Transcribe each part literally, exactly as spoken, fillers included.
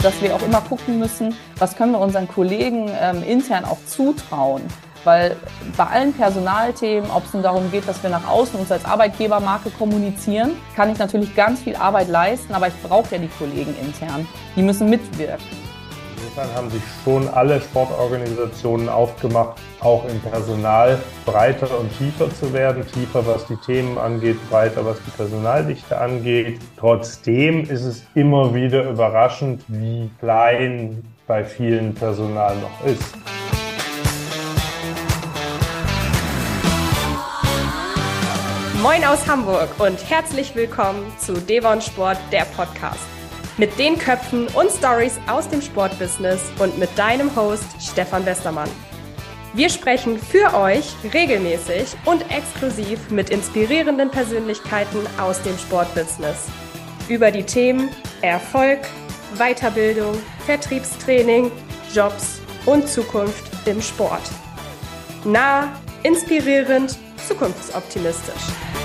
dass wir auch immer gucken müssen, was können wir unseren Kollegen ähm, intern auch zutrauen. Weil bei allen Personalthemen, ob es nun darum geht, dass wir nach außen uns als Arbeitgebermarke kommunizieren, kann ich natürlich ganz viel Arbeit leisten, aber ich brauche ja die Kollegen intern. Die müssen mitwirken. Insofern haben sich schon alle Sportorganisationen aufgemacht, auch im Personal breiter und tiefer zu werden. Tiefer, was die Themen angeht, breiter, was die Personaldichte angeht. Trotzdem ist es immer wieder überraschend, wie klein bei vielen Personal noch ist. Moin aus Hamburg und herzlich willkommen zu Devon Sport, der Podcast. Mit den Köpfen und Stories aus dem Sportbusiness und mit deinem Host Stefan Westermann. Wir sprechen für euch regelmäßig und exklusiv mit inspirierenden Persönlichkeiten aus dem Sportbusiness über die Themen Erfolg, Weiterbildung, Vertriebstraining, Jobs und Zukunft im Sport. Nah, inspirierend, zukunftsoptimistisch.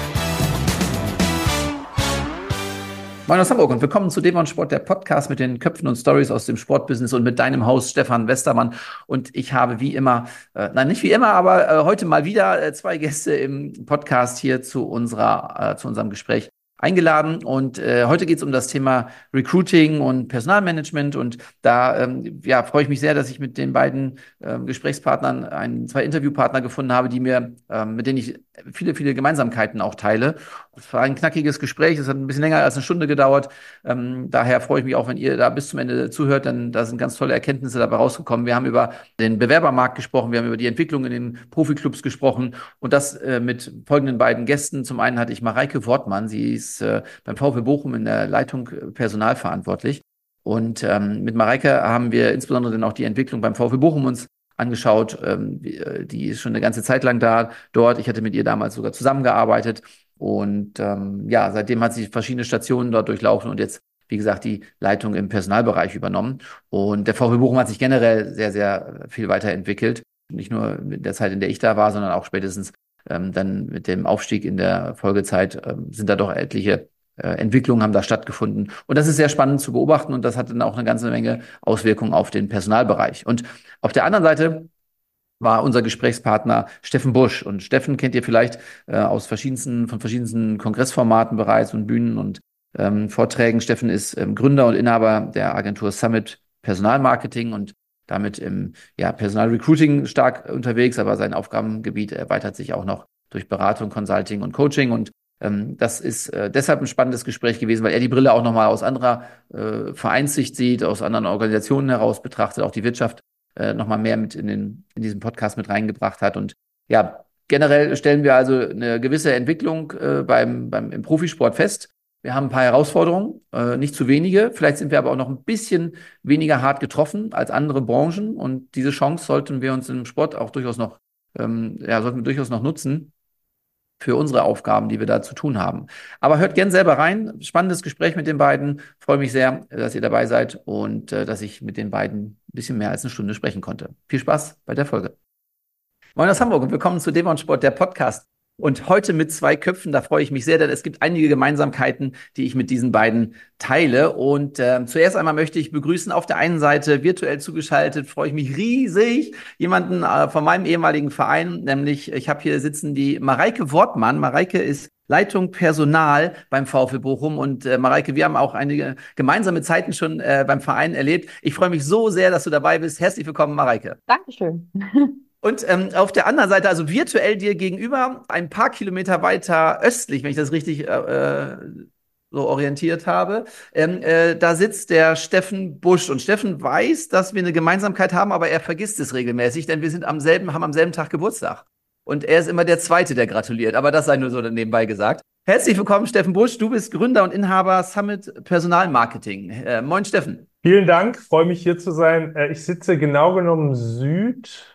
Moin aus Hamburg und willkommen zu Devon Sport, der Podcast mit den Köpfen und Stories aus dem Sportbusiness und mit deinem Host Stefan Westermann. Und ich habe wie immer, äh, nein, nicht wie immer, aber äh, heute mal wieder äh, zwei Gäste im Podcast hier zu unserer, äh, zu unserem Gespräch eingeladen. Und äh, heute geht es um das Thema Recruiting und Personalmanagement. Und da ähm, ja, freue ich mich sehr, dass ich mit den beiden ähm, Gesprächspartnern einen, zwei Interviewpartner gefunden habe, die mir, ähm, mit denen ich viele, viele Gemeinsamkeiten auch teile. Es war ein knackiges Gespräch, es hat ein bisschen länger als eine Stunde gedauert. Ähm, daher freue ich mich auch, wenn ihr da bis zum Ende zuhört, denn da sind ganz tolle Erkenntnisse dabei rausgekommen. Wir haben über den Bewerbermarkt gesprochen, wir haben über die Entwicklung in den Profiklubs gesprochen und das äh, mit folgenden beiden Gästen. Zum einen hatte ich Mareike Wortmann, sie ist äh, beim VfB Bochum in der Leitung Personal verantwortlich. Und ähm, mit Mareike haben wir insbesondere dann auch die Entwicklung beim VfB Bochum uns angeschaut. Ähm, die ist schon eine ganze Zeit lang da dort. Ich hatte mit ihr damals sogar zusammengearbeitet. Und ähm, ja, seitdem hat sie verschiedene Stationen dort durchlaufen und jetzt, wie gesagt, die Leitung im Personalbereich übernommen. Und der VfB Bochum hat sich generell sehr, sehr viel weiterentwickelt. Nicht nur in der Zeit, in der ich da war, sondern auch spätestens ähm, dann mit dem Aufstieg in der Folgezeit ähm, sind da doch etliche äh, Entwicklungen haben da stattgefunden. Und das ist sehr spannend zu beobachten und das hat dann auch eine ganze Menge Auswirkungen auf den Personalbereich. Und auf der anderen Seite war unser Gesprächspartner Steffen Busch. Und Steffen kennt ihr vielleicht äh, aus verschiedensten, von verschiedensten Kongressformaten bereits und Bühnen und ähm, Vorträgen. Steffen ist ähm, Gründer und Inhaber der Agentur Summit Personalmarketing und damit im ja, Personalrecruiting stark unterwegs, aber sein Aufgabengebiet erweitert sich auch noch durch Beratung, Consulting und Coaching. Und ähm, das ist äh, deshalb ein spannendes Gespräch gewesen, weil er die Brille auch nochmal aus anderer äh, Vereinssicht sieht, aus anderen Organisationen heraus betrachtet, auch die Wirtschaft nochmal mehr mit in den in diesen Podcast mit reingebracht hat. Und ja, generell stellen wir also eine gewisse Entwicklung äh, beim, beim im Profisport fest. Wir haben ein paar Herausforderungen, äh, nicht zu wenige. Vielleicht sind wir aber auch noch ein bisschen weniger hart getroffen als andere Branchen. Und diese Chance sollten wir uns im Sport auch durchaus noch, ähm, ja, sollten wir durchaus noch nutzen für unsere Aufgaben, die wir da zu tun haben. Aber hört gern selber rein. Spannendes Gespräch mit den beiden. Freue mich sehr, dass ihr dabei seid und äh, dass ich mit den beiden ein bisschen mehr als eine Stunde sprechen konnte. Viel Spaß bei der Folge. Moin aus Hamburg und willkommen zu Devon Sport, der Podcast. Und heute mit zwei Köpfen, da freue ich mich sehr, denn es gibt einige Gemeinsamkeiten, die ich mit diesen beiden teile. Und äh, zuerst einmal möchte ich begrüßen, auf der einen Seite virtuell zugeschaltet, freue ich mich riesig, jemanden äh, von meinem ehemaligen Verein, nämlich ich habe hier sitzen die Mareike Wortmann. Mareike ist Leitung Personal beim VfB Bochum. Und äh, Mareike, wir haben auch einige gemeinsame Zeiten schon äh, beim Verein erlebt. Ich freue mich so sehr, dass du dabei bist. Herzlich willkommen, Mareike. Dankeschön. Und ähm, auf der anderen Seite, also virtuell dir gegenüber, ein paar Kilometer weiter östlich, wenn ich das richtig äh, so orientiert habe, ähm, äh, da sitzt der Steffen Busch. Und Steffen weiß, dass wir eine Gemeinsamkeit haben, aber er vergisst es regelmäßig, denn wir sind am selben, haben am selben Tag Geburtstag. Und er ist immer der Zweite, der gratuliert. Aber das sei nur so nebenbei gesagt. Herzlich willkommen, Steffen Busch. Du bist Gründer und Inhaber Summit Personalmarketing. Äh, moin, Steffen. Vielen Dank, freue mich hier zu sein. Ich sitze genau genommen Süd.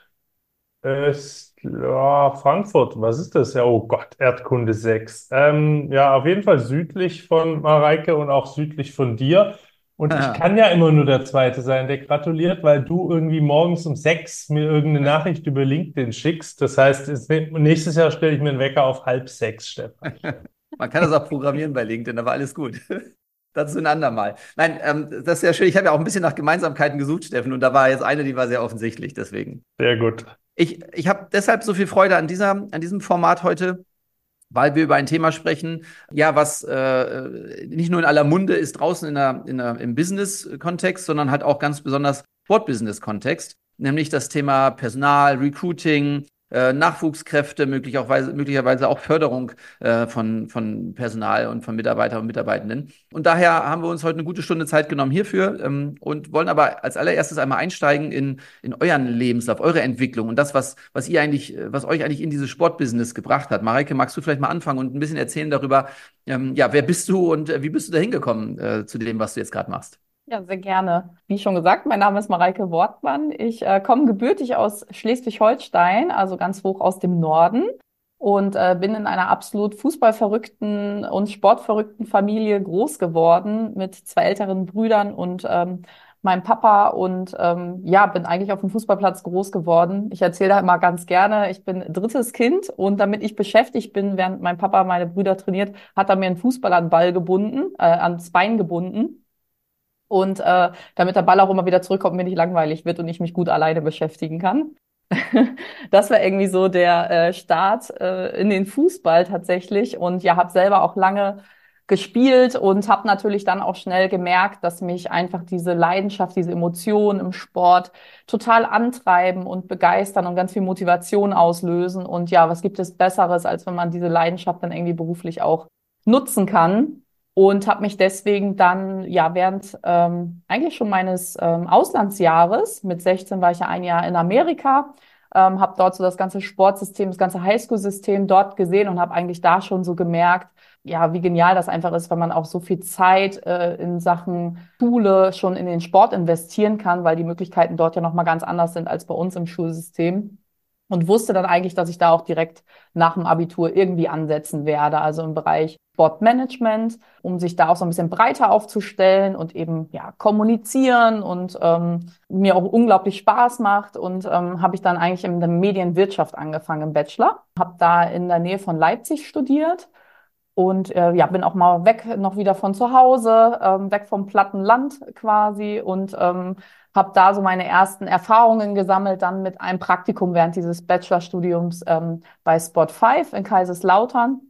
Ist, ja, Frankfurt, was ist das? Ja, oh Gott, Erdkunde sechs. Ähm, ja, auf jeden Fall südlich von Mareike und auch südlich von dir. Und ich kann ja immer nur der Zweite sein, der gratuliert, weil du irgendwie morgens um sechs mir irgendeine Nachricht über LinkedIn schickst. Das heißt, es- nächstes Jahr stelle ich mir einen Wecker auf halb sechs, Stefan. Man kann das auch programmieren bei LinkedIn, aber alles gut. Dazu ein andermal. Nein, ähm, das ist ja schön. Ich habe ja auch ein bisschen nach Gemeinsamkeiten gesucht, Steffen, und da war jetzt eine, die war sehr offensichtlich, deswegen. Sehr gut. Ich, ich habe deshalb so viel Freude an dieser, an diesem Format heute, weil wir über ein Thema sprechen, ja, was äh, nicht nur in aller Munde ist draußen in der, in der, im Business-Kontext, sondern halt auch ganz besonders Sport-Business-Kontext, nämlich das Thema Personal, Recruiting, äh, Nachwuchskräfte, möglicherweise, möglicherweise auch Förderung äh, von, von Personal und von Mitarbeitern und Mitarbeitenden. Und daher haben wir uns heute eine gute Stunde Zeit genommen hierfür ähm, und wollen aber als allererstes einmal einsteigen in, in euren Lebenslauf, eure Entwicklung und das, was, was ihr eigentlich, was euch eigentlich in dieses Sportbusiness gebracht hat. Mareike, magst du vielleicht mal anfangen und ein bisschen erzählen darüber, ähm, ja, wer bist du und äh, wie bist du da hingekommen äh, zu dem, was du jetzt gerade machst? Ja, sehr gerne. Wie schon gesagt, mein Name ist Mareike Wortmann. Ich äh, komme gebürtig aus Schleswig-Holstein, also ganz hoch aus dem Norden und äh, bin in einer absolut fußballverrückten und sportverrückten Familie groß geworden mit zwei älteren Brüdern und ähm, meinem Papa und ähm, ja, bin eigentlich auf dem Fußballplatz groß geworden. Ich erzähle da immer ganz gerne, ich bin drittes Kind und damit ich beschäftigt bin, während mein Papa meine Brüder trainiert, hat er mir einen Fußball an den Ball gebunden, äh, ans Bein gebunden. Und äh, damit der Ball auch immer wieder zurückkommt, mir nicht langweilig wird und ich mich gut alleine beschäftigen kann. Das war irgendwie so der äh, Start äh, in den Fußball tatsächlich. Und ja, habe selber auch lange gespielt und habe natürlich dann auch schnell gemerkt, dass mich einfach diese Leidenschaft, diese Emotionen im Sport total antreiben und begeistern und ganz viel Motivation auslösen. Und ja, was gibt es Besseres, als wenn man diese Leidenschaft dann irgendwie beruflich auch nutzen kann? Und habe mich deswegen dann, ja, während ähm, eigentlich schon meines ähm, Auslandsjahres, mit sechzehn war ich ja ein Jahr in Amerika, ähm, habe dort so das ganze Sportsystem, das ganze Highschool-System dort gesehen und habe eigentlich da schon so gemerkt, ja, wie genial das einfach ist, wenn man auch so viel Zeit äh, in Sachen Schule schon in den Sport investieren kann, weil die Möglichkeiten dort ja nochmal ganz anders sind als bei uns im Schulsystem. Und wusste dann eigentlich, dass ich da auch direkt nach dem Abitur irgendwie ansetzen werde, also im Bereich Sportmanagement, um sich da auch so ein bisschen breiter aufzustellen und eben ja kommunizieren und ähm, mir auch unglaublich Spaß macht. Und ähm, habe ich dann eigentlich in der Medienwirtschaft angefangen im Bachelor, habe da in der Nähe von Leipzig studiert. Und äh, ja, bin auch mal weg, noch wieder von zu Hause, ähm, weg vom platten Land quasi und ähm, habe da so meine ersten Erfahrungen gesammelt, dann mit einem Praktikum während dieses Bachelorstudiums ähm, bei Spot fünf in Kaiserslautern.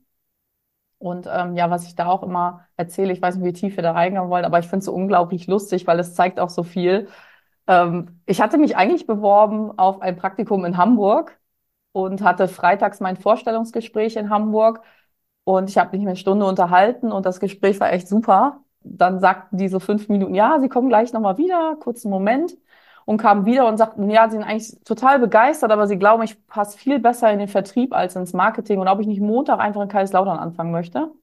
Und ähm, ja, was ich da auch immer erzähle, ich weiß nicht, wie tief wir da reingehen wollen, aber ich finde es so unglaublich lustig, weil es zeigt auch so viel. Ähm, ich hatte mich eigentlich beworben auf ein Praktikum in Hamburg und hatte freitags mein Vorstellungsgespräch in Hamburg. Und ich habe mich eine Stunde unterhalten und das Gespräch war echt super. Dann sagten die so fünf Minuten, ja, Sie kommen gleich nochmal wieder, kurzen Moment. Und kamen wieder und sagten, ja, Sie sind eigentlich total begeistert, aber Sie glauben, ich passe viel besser in den Vertrieb als ins Marketing und ob ich nicht Montag einfach in Kaiserslautern anfangen möchte.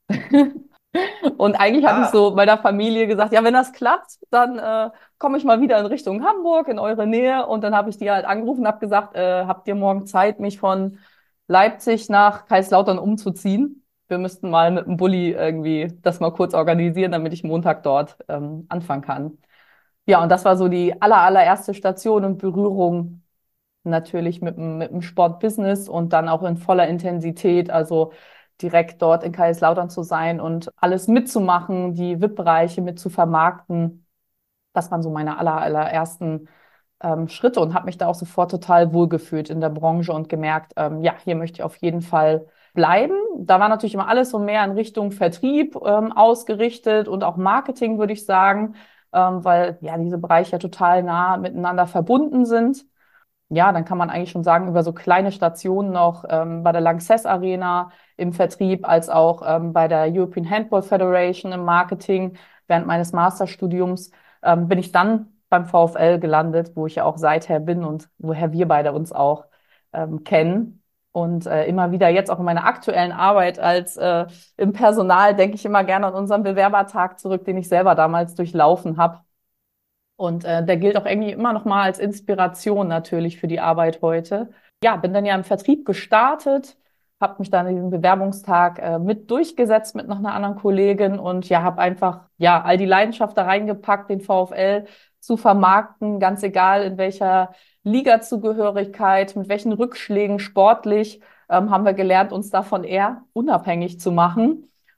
Und eigentlich hatte ich Ah, so meiner Familie gesagt, ja, wenn das klappt, dann äh, komme ich mal wieder in Richtung Hamburg, in eure Nähe. Und dann habe ich die halt angerufen und habe gesagt, äh, habt ihr morgen Zeit, mich von Leipzig nach Kaiserslautern umzuziehen? Wir müssten mal mit dem Bulli irgendwie das mal kurz organisieren, damit ich Montag dort ähm, anfangen kann. Ja, und das war so die aller, allererste Station und Berührung natürlich mit dem, mit dem Sportbusiness und dann auch in voller Intensität, also direkt dort in Kaiserslautern zu sein und alles mitzumachen, die V I P-Bereiche mit zu vermarkten. Das waren so meine aller, allerersten ähm, Schritte und habe mich da auch sofort total wohlgefühlt in der Branche und gemerkt, ähm, ja, hier möchte ich auf jeden Fall bleiben. Da war natürlich immer alles so mehr in Richtung Vertrieb ähm, ausgerichtet und auch Marketing, würde ich sagen, ähm, weil ja diese Bereiche ja total nah miteinander verbunden sind. Ja, dann kann man eigentlich schon sagen, über so kleine Stationen noch ähm, bei der Lanxess Arena im Vertrieb, als auch ähm, bei der European Handball Federation im Marketing. Während meines Masterstudiums ähm, bin ich dann beim VfL gelandet, wo ich ja auch seither bin und woher wir beide uns auch ähm, kennen. Und äh, immer wieder jetzt auch in meiner aktuellen Arbeit als äh, im Personal denke ich immer gerne an unseren Bewerbertag zurück, den ich selber damals durchlaufen habe. Und äh, der gilt auch irgendwie immer noch mal als Inspiration natürlich für die Arbeit heute. Ja, bin dann ja im Vertrieb gestartet, habe mich dann diesen Bewerbungstag äh, mit durchgesetzt mit noch einer anderen Kollegin und ja, habe einfach ja all die Leidenschaft da reingepackt, den VfL zu vermarkten, ganz egal in welcher Liga-Zugehörigkeit, mit welchen Rückschlägen sportlich, ähm, haben wir gelernt, uns davon eher unabhängig zu machen.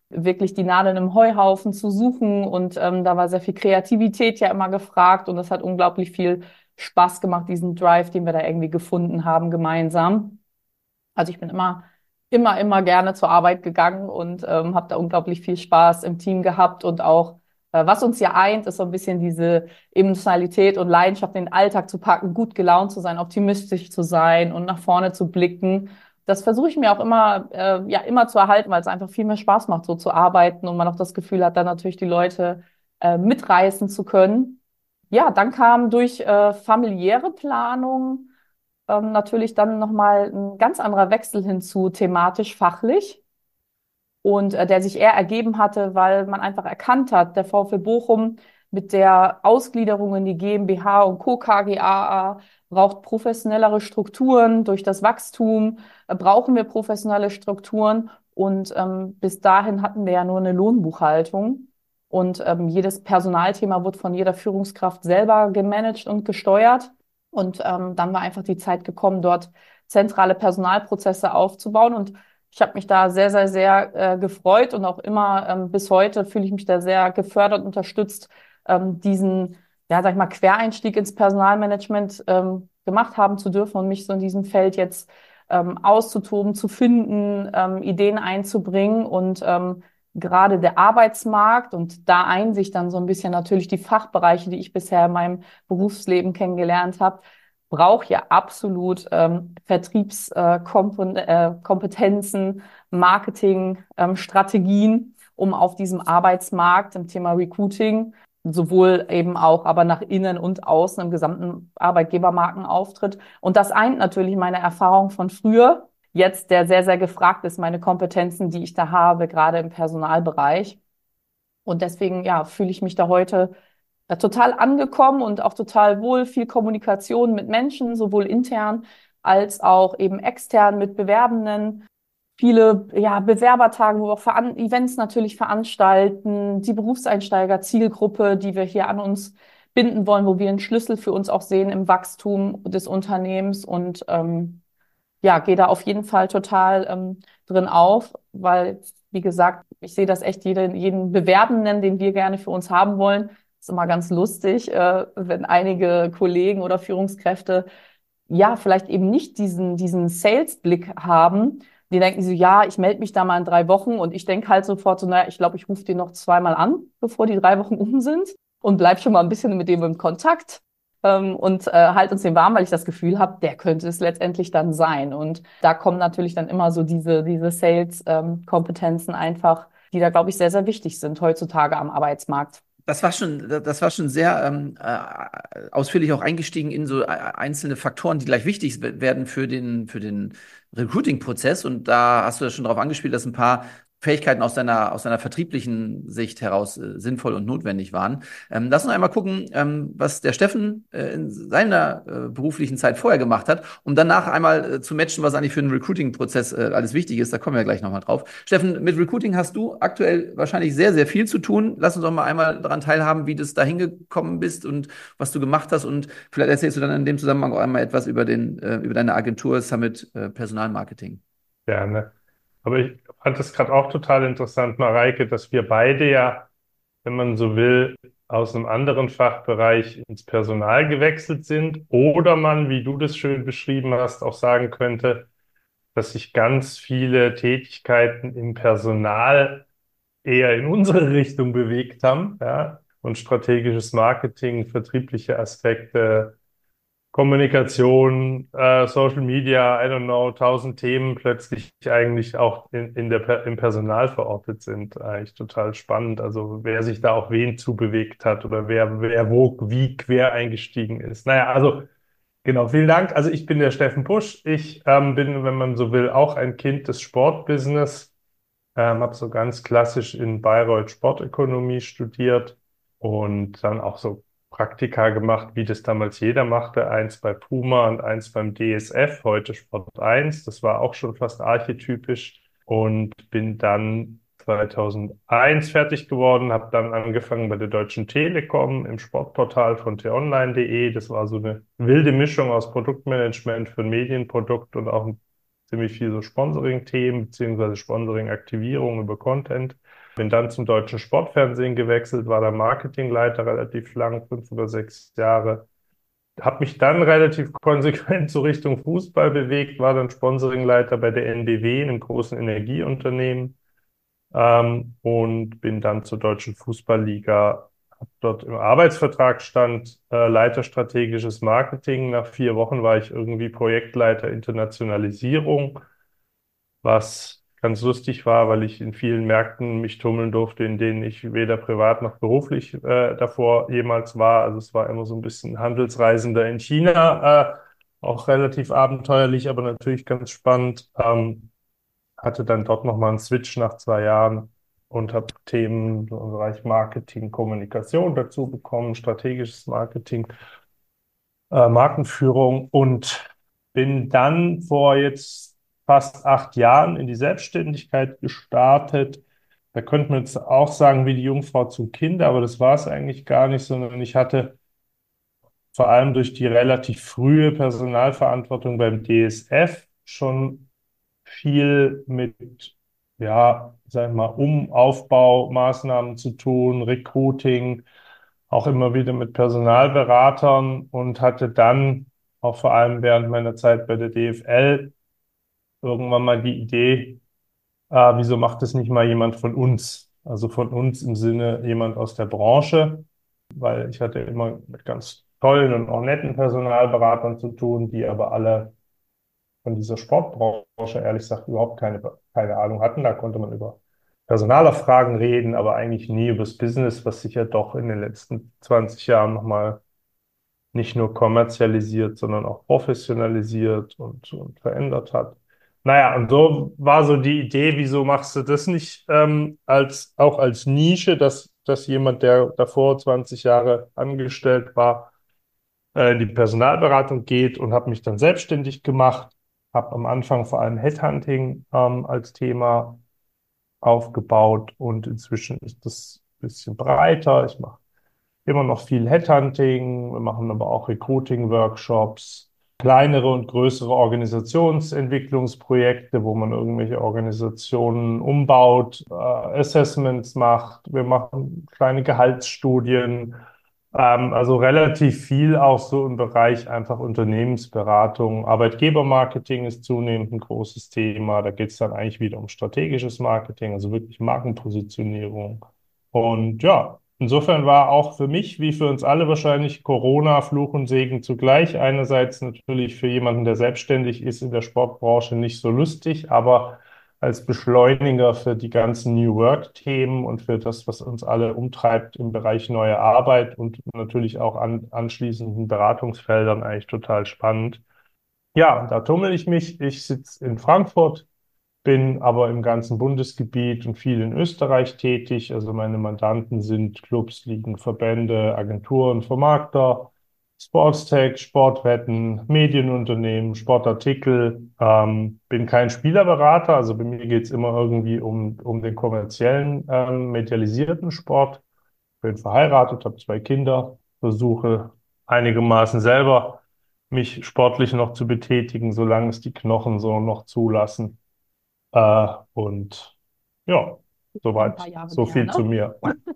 wirklich die Nadeln im Heuhaufen zu suchen. Und ähm, da war sehr viel Kreativität ja immer gefragt. Und das hat unglaublich viel Spaß gemacht, diesen Drive, den wir da irgendwie gefunden haben gemeinsam. Also ich bin immer, immer, immer gerne zur Arbeit gegangen und ähm, habe da unglaublich viel Spaß im Team gehabt. Und auch, äh, was uns ja eint, ist so ein bisschen diese Emotionalität und Leidenschaft, den Alltag zu packen, gut gelaunt zu sein, optimistisch zu sein und nach vorne zu blicken. Das versuche ich mir auch immer, äh, ja, immer zu erhalten, weil es einfach viel mehr Spaß macht, so zu arbeiten und man auch das Gefühl hat, dann natürlich die Leute äh, mitreißen zu können. Ja, dann kam durch äh, familiäre Planung ähm, natürlich dann nochmal ein ganz anderer Wechsel hinzu, thematisch, fachlich. Und äh, der sich eher ergeben hatte, weil man einfach erkannt hat, der VfL Bochum mit der Ausgliederung in die GmbH und Co. KGaA braucht professionellere Strukturen. Durch das Wachstum äh, brauchen wir professionelle Strukturen. Und ähm, bis dahin hatten wir ja nur eine Lohnbuchhaltung. Und ähm, jedes Personalthema wird von jeder Führungskraft selber gemanagt und gesteuert. Und ähm, dann war einfach die Zeit gekommen, dort zentrale Personalprozesse aufzubauen. Und ich habe mich da sehr, sehr, sehr äh, gefreut und auch immer ähm, bis heute fühle ich mich da sehr gefördert, unterstützt, ähm, diesen, ja, sag ich mal, Quereinstieg ins Personalmanagement ähm, gemacht haben zu dürfen und mich so in diesem Feld jetzt ähm, auszutoben, zu finden, ähm, Ideen einzubringen und ähm, gerade der Arbeitsmarkt und da ein sich dann so ein bisschen natürlich die Fachbereiche, die ich bisher in meinem Berufsleben kennengelernt habe, braucht ja absolut ähm, Vertriebskompetenzen, äh, Marketing, ähm, Strategien, um auf diesem Arbeitsmarkt im Thema Recruiting sowohl eben auch, aber nach innen und außen im gesamten Arbeitgebermarkenauftritt. Und das eint natürlich meine Erfahrung von früher, jetzt der sehr, sehr gefragt ist, meine Kompetenzen, die ich da habe, gerade im Personalbereich. Und deswegen, ja, fühle ich mich da heute äh, total angekommen und auch total wohl, viel Kommunikation mit Menschen, sowohl intern als auch eben extern mit Bewerbenden. Viele ja, Bewerbertage, wo wir auch Veran Events natürlich veranstalten, die Berufseinsteiger-Zielgruppe, die wir hier an uns binden wollen, wo wir einen Schlüssel für uns auch sehen im Wachstum des Unternehmens und ähm, ja, gehe da auf jeden Fall total ähm, drin auf, weil, wie gesagt, ich sehe das echt jeden, jeden Bewerbenden, den wir gerne für uns haben wollen. Ist immer ganz lustig, äh, wenn einige Kollegen oder Führungskräfte ja vielleicht eben nicht diesen, diesen Sales-Blick haben. Die denken so, ja, ich melde mich da mal in drei Wochen und ich denke halt sofort so, naja, ich glaube, ich rufe den noch zweimal an, bevor die drei Wochen um sind und bleib schon mal ein bisschen mit dem im Kontakt ähm, und äh, halt uns den warm, weil ich das Gefühl habe, der könnte es letztendlich dann sein. Und da kommen natürlich dann immer so diese, diese Sales-Kompetenzen ähm, einfach, die da, glaube ich, sehr, sehr wichtig sind heutzutage am Arbeitsmarkt. Das war schon, das war schon sehr ähm, äh, ausführlich auch eingestiegen in so äh, einzelne Faktoren, die gleich wichtig werden für den, für den Recruiting-Prozess. Und da hast du ja schon darauf angespielt, dass ein paar Fähigkeiten aus deiner, aus deiner vertrieblichen Sicht heraus äh, sinnvoll und notwendig waren. Ähm, lass uns einmal gucken, ähm, was der Steffen äh, in seiner äh, beruflichen Zeit vorher gemacht hat, um danach einmal äh, zu matchen, was eigentlich für einen Recruiting-Prozess äh, alles wichtig ist. Da kommen wir ja gleich nochmal drauf. Steffen, mit Recruiting hast du aktuell wahrscheinlich sehr, sehr viel zu tun. Lass uns doch mal einmal daran teilhaben, wie du da hingekommen bist und was du gemacht hast. Und vielleicht erzählst du dann in dem Zusammenhang auch einmal etwas über, den, äh, über deine Agentur Summit äh, Personalmarketing. Gerne. Aber ich fand es gerade auch total interessant, Mareike, dass wir beide ja, wenn man so will, aus einem anderen Fachbereich ins Personal gewechselt sind. Oder man, wie du das schön beschrieben hast, auch sagen könnte, dass sich ganz viele Tätigkeiten im Personal eher in unsere Richtung bewegt haben, ja, und strategisches Marketing, vertriebliche Aspekte, Kommunikation, äh, Social Media, I don't know, tausend Themen plötzlich eigentlich auch in, in der, im Personal verortet sind. Eigentlich total spannend. Also wer sich da auch wen zubewegt hat oder wer, wer wo wie quer eingestiegen ist. Naja, also genau, vielen Dank. Also ich bin der Steffen Pusch. Ich ähm, bin, wenn man so will, auch ein Kind des Sportbusiness. Ähm, habe so ganz klassisch in Bayreuth Sportökonomie studiert und dann auch so Praktika gemacht, wie das damals jeder machte. Eins bei Puma und eins beim D S F, heute Sport eins. Das war auch schon fast archetypisch und bin dann zweitausendeins fertig geworden, habe dann angefangen bei der Deutschen Telekom im Sportportal von t online punkt de. Das war so eine wilde Mischung aus Produktmanagement für ein Medienprodukt und auch ein ziemlich viel so Sponsoring-Themen beziehungsweise Sponsoring-Aktivierung über Content. Bin dann zum Deutschen Sportfernsehen gewechselt, war da Marketingleiter relativ lang, fünf oder sechs Jahre. Habe mich dann relativ konsequent so Richtung Fußball bewegt, war dann Sponsoringleiter bei der N B W, einem großen Energieunternehmen, ähm, und bin dann zur Deutschen Fußballliga. Hab dort im Arbeitsvertrag stand äh, Leiter strategisches Marketing. Nach vier Wochen war ich irgendwie Projektleiter Internationalisierung, was ganz lustig war, weil ich in vielen Märkten mich tummeln durfte, in denen ich weder privat noch beruflich äh, davor jemals war. Also es war immer so ein bisschen Handelsreisender in China, äh, auch relativ abenteuerlich, aber natürlich ganz spannend. Ähm, hatte dann dort nochmal einen Switch nach zwei Jahren und habe Themen so im Bereich Marketing, Kommunikation dazu bekommen, strategisches Marketing, äh, Markenführung, und bin dann vor jetzt fast acht Jahren in die Selbstständigkeit gestartet. Da könnte man jetzt auch sagen, wie die Jungfrau zum Kind, aber das war es eigentlich gar nicht, sondern ich hatte vor allem durch die relativ frühe Personalverantwortung beim D S F schon viel mit, ja, sag ich mal, Um-, Aufbaumaßnahmen zu tun, Recruiting, auch immer wieder mit Personalberatern, und hatte dann auch vor allem während meiner Zeit bei der D F L irgendwann mal die Idee, äh, wieso macht es nicht mal jemand von uns? Also von uns im Sinne jemand aus der Branche, weil ich hatte immer mit ganz tollen und auch netten Personalberatern zu tun, die aber alle von dieser Sportbranche ehrlich gesagt überhaupt keine, keine Ahnung hatten. Da konnte man über Personalerfragen reden, aber eigentlich nie über das Business, was sich ja doch in den letzten zwanzig Jahren nochmal nicht nur kommerzialisiert, sondern auch professionalisiert und, und verändert hat. Naja, und so war so die Idee, wieso machst du das nicht ähm, als auch als Nische, dass, dass jemand, der davor zwanzig Jahre angestellt war, äh, in die Personalberatung geht, und habe mich dann selbstständig gemacht, habe am Anfang vor allem Headhunting ähm, als Thema aufgebaut, und inzwischen ist das ein bisschen breiter. Ich mache immer noch viel Headhunting, wir machen aber auch Recruiting-Workshops, kleinere und größere Organisationsentwicklungsprojekte, wo man irgendwelche Organisationen umbaut, äh, Assessments macht. Wir machen kleine Gehaltsstudien, ähm, also relativ viel auch so im Bereich einfach Unternehmensberatung. Arbeitgebermarketing ist zunehmend ein großes Thema. Da geht es dann eigentlich wieder um strategisches Marketing, also wirklich Markenpositionierung. Und ja, insofern war auch für mich, wie für uns alle wahrscheinlich, Corona Fluch und Segen zugleich. Einerseits natürlich für jemanden, der selbstständig ist in der Sportbranche, nicht so lustig, aber als Beschleuniger für die ganzen New Work-Themen und für das, was uns alle umtreibt im Bereich neue Arbeit und natürlich auch an anschließenden Beratungsfeldern eigentlich total spannend. Ja, da tummel ich mich. Ich sitze in Frankfurt, bin aber im ganzen Bundesgebiet und viel in Österreich tätig. Also meine Mandanten sind Clubs, Ligen, Verbände, Agenturen, Vermarkter, Sportstech, Sportwetten, Medienunternehmen, Sportartikel. Ähm, bin kein Spielerberater, also bei mir geht's immer irgendwie um, um den kommerziellen, ähm, medialisierten Sport. Bin verheiratet, habe zwei Kinder, versuche einigermaßen selber mich sportlich noch zu betätigen, solange es die Knochen so noch zulassen. Äh, und ja, Ein paar soweit, Jahre so mehr, viel ne? zu mir.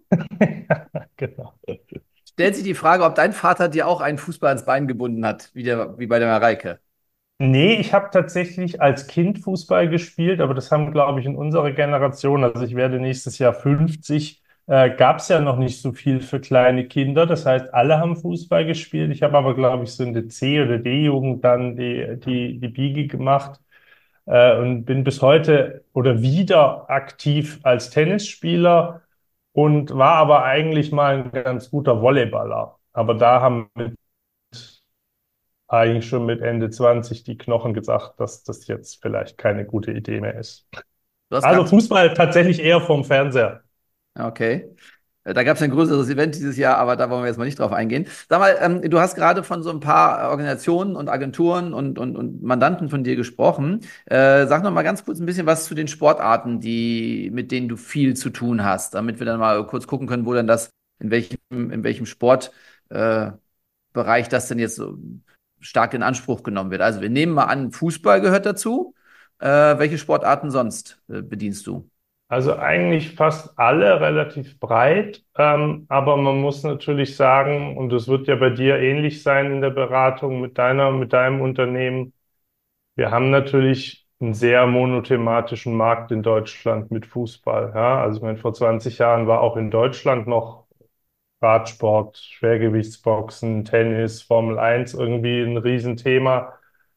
Genau. Stellt sich die Frage, ob dein Vater dir auch einen Fußball ans Bein gebunden hat, wie, der, wie bei der Mareike. Nee, ich habe tatsächlich als Kind Fußball gespielt, aber das haben, glaube ich, in unserer Generation, also ich werde nächstes Jahr fünfzig, äh, gab es ja noch nicht so viel für kleine Kinder. Das heißt, alle haben Fußball gespielt. Ich habe aber, glaube ich, so in der C- oder D-Jugend dann die, die, die Biege gemacht, äh, und bin bis heute oder wieder aktiv als Tennisspieler und war aber eigentlich mal ein ganz guter Volleyballer. Aber da haben mit eigentlich schon mit Ende zwanzig die Knochen gesagt, dass das jetzt vielleicht keine gute Idee mehr ist. Du hast Also gerade Fußball tatsächlich eher vom Fernseher. Okay. Äh, Da gab es ein größeres Event dieses Jahr, aber da wollen wir jetzt mal nicht drauf eingehen. Sag mal, ähm, du hast gerade von so ein paar Organisationen und Agenturen und, und, und Mandanten von dir gesprochen. Äh, sag noch mal ganz kurz ein bisschen was zu den Sportarten, die, mit denen du viel zu tun hast, damit wir dann mal kurz gucken können, wo denn das, in welchem, in welchem Sportbereich äh, Bereich das denn jetzt so stark in Anspruch genommen wird. Also wir nehmen mal an, Fußball gehört dazu. Äh, welche Sportarten sonst äh, bedienst du? Also eigentlich fast alle relativ breit, ähm, aber man muss natürlich sagen, und das wird ja bei dir ähnlich sein in der Beratung mit deiner, mit deinem Unternehmen, wir haben natürlich einen sehr monothematischen Markt in Deutschland mit Fußball. Ja? Also ich meine, vor zwanzig Jahren war auch in Deutschland noch Radsport, Schwergewichtsboxen, Tennis, Formel eins irgendwie ein Riesenthema.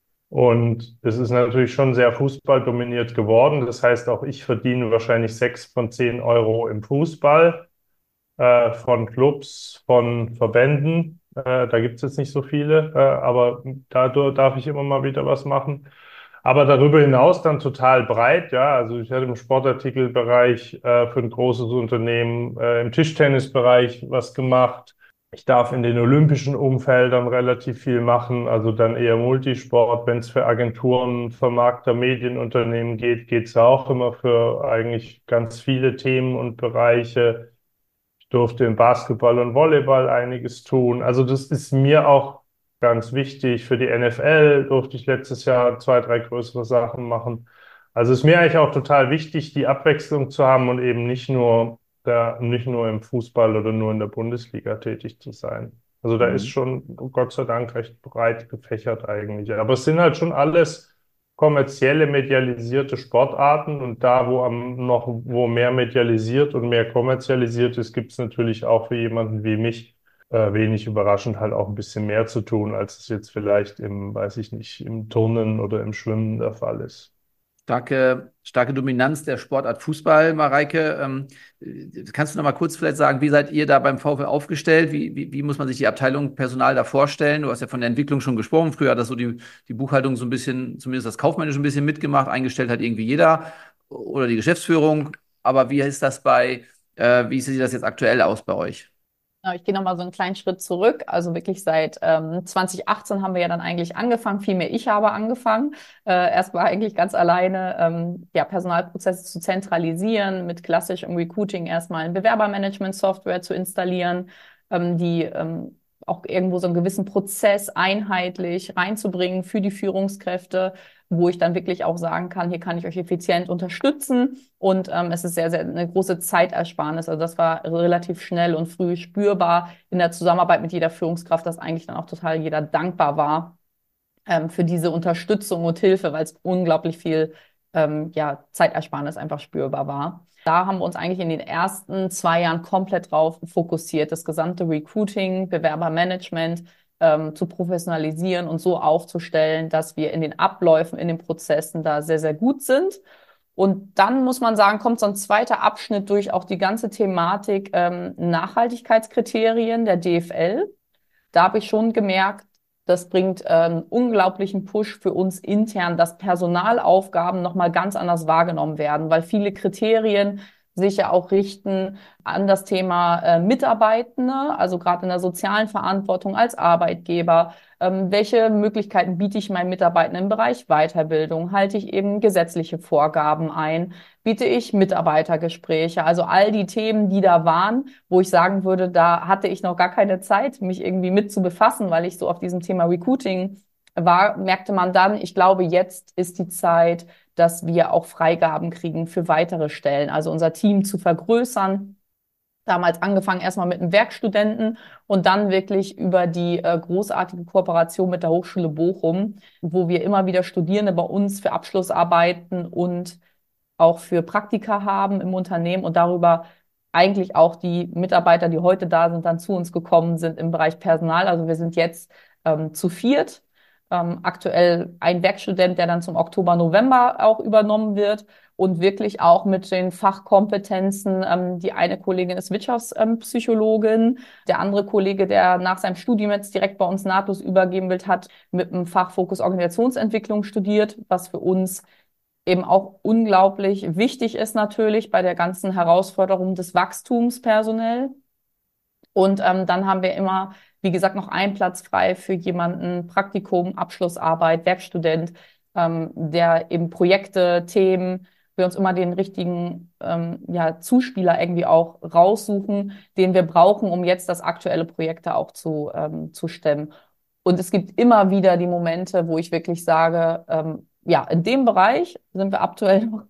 Und es ist natürlich schon sehr fußballdominiert geworden. Das heißt, auch ich verdiene wahrscheinlich sechs von zehn Euro im Fußball, äh, von Clubs, von Verbänden. Äh, da gibt es jetzt nicht so viele, äh, aber dadurch darf ich immer mal wieder was machen. Aber darüber hinaus dann total breit, ja. Also ich hatte im Sportartikelbereich äh, für ein großes Unternehmen, äh, im Tischtennisbereich was gemacht. Ich darf in den olympischen Umfeldern relativ viel machen, also dann eher Multisport. Wenn es für Agenturen, Vermarkter, Medienunternehmen geht, geht es auch immer für eigentlich ganz viele Themen und Bereiche. Ich durfte im Basketball und Volleyball einiges tun. Also das ist mir auch ganz wichtig. Für die N F L durfte ich letztes Jahr zwei, drei größere Sachen machen. Also ist mir eigentlich auch total wichtig, die Abwechslung zu haben und eben nicht nur da, nicht nur im Fußball oder nur in der Bundesliga tätig zu sein. Also da ist Mhm. schon Gott sei Dank recht breit gefächert eigentlich. Aber es sind halt schon alles kommerzielle, medialisierte Sportarten und da, wo am noch, wo mehr medialisiert und mehr kommerzialisiert ist, gibt es natürlich auch für jemanden wie mich äh, wenig überraschend halt auch ein bisschen mehr zu tun, als es jetzt vielleicht im, weiß ich nicht, im Turnen oder im Schwimmen der Fall ist. Starke, starke Dominanz der Sportart Fußball, Mareike. Ähm, äh, kannst du noch mal kurz vielleicht sagen, wie seid ihr da beim VfL aufgestellt? Wie, wie, wie muss man sich die Abteilung Personal da vorstellen? Du hast ja von der Entwicklung schon gesprochen. Früher hat das so die, die Buchhaltung so ein bisschen, zumindest das Kaufmännische ein bisschen mitgemacht. Eingestellt hat irgendwie jeder oder die Geschäftsführung. Aber wie ist das bei, äh, wie sieht das jetzt aktuell aus bei euch? Ja, ich gehe nochmal so einen kleinen Schritt zurück. Also wirklich seit ähm, zwanzig achtzehn haben wir ja dann eigentlich angefangen, vielmehr ich habe angefangen, äh, erstmal eigentlich ganz alleine ähm, ja, Personalprozesse zu zentralisieren, mit klassischem Recruiting erstmal ein Bewerbermanagement-Software zu installieren, ähm, die ähm, auch irgendwo so einen gewissen Prozess einheitlich reinzubringen für die Führungskräfte, wo ich dann wirklich auch sagen kann, hier kann ich euch effizient unterstützen und ähm, es ist sehr, sehr eine große Zeitersparnis. Also das war relativ schnell und früh spürbar in der Zusammenarbeit mit jeder Führungskraft, dass eigentlich dann auch total jeder dankbar war ähm, für diese Unterstützung und Hilfe, weil es unglaublich viel ähm, ja, Zeitersparnis einfach spürbar war. Da haben wir uns eigentlich in den ersten zwei Jahren komplett drauf fokussiert, das gesamte Recruiting, Bewerbermanagement ähm, zu professionalisieren und so aufzustellen, dass wir in den Abläufen, in den Prozessen da sehr, sehr gut sind. Und dann muss man sagen, kommt so ein zweiter Abschnitt durch auch die ganze Thematik ähm, Nachhaltigkeitskriterien der D F L. Da habe ich schon gemerkt, das bringt äh, einen unglaublichen Push für uns intern, dass Personalaufgaben nochmal ganz anders wahrgenommen werden, weil viele Kriterien sich ja auch richten an das Thema äh, Mitarbeitende, also gerade in der sozialen Verantwortung als Arbeitgeber. Ähm, welche Möglichkeiten biete ich meinen Mitarbeitenden im Bereich Weiterbildung? Halte ich eben gesetzliche Vorgaben ein? Biete ich Mitarbeitergespräche? Also all die Themen, die da waren, wo ich sagen würde, da hatte ich noch gar keine Zeit, mich irgendwie mit zu befassen, weil ich so auf diesem Thema Recruiting war, merkte man dann, ich glaube, jetzt ist die Zeit, dass wir auch Freigaben kriegen für weitere Stellen, also unser Team zu vergrößern. Damals angefangen erstmal mit einem Werkstudenten und dann wirklich über die äh, großartige Kooperation mit der Hochschule Bochum, wo wir immer wieder Studierende bei uns für Abschlussarbeiten und auch für Praktika haben im Unternehmen und darüber eigentlich auch die Mitarbeiter, die heute da sind, dann zu uns gekommen sind im Bereich Personal. Also wir sind jetzt ähm, zu viert. Ähm, aktuell ein Werkstudent, der dann zum Oktober, November auch übernommen wird und wirklich auch mit den Fachkompetenzen. Ähm, die eine Kollegin ist Wirtschaftspsychologin, der andere Kollege, der nach seinem Studium jetzt direkt bei uns nahtlos übergeben wird, hat mit dem Fachfokus Organisationsentwicklung studiert, was für uns eben auch unglaublich wichtig ist natürlich bei der ganzen Herausforderung des Wachstums personell. Und ähm, dann haben wir immer, wie gesagt, noch einen Platz frei für jemanden, Praktikum, Abschlussarbeit, Werkstudent, ähm, der eben Projekte, Themen, wir uns immer den richtigen ähm, ja, Zuspieler irgendwie auch raussuchen, den wir brauchen, um jetzt das aktuelle Projekt da auch zu, ähm, zu stemmen. Und es gibt immer wieder die Momente, wo ich wirklich sage, ähm, ja, in dem Bereich sind wir aktuell noch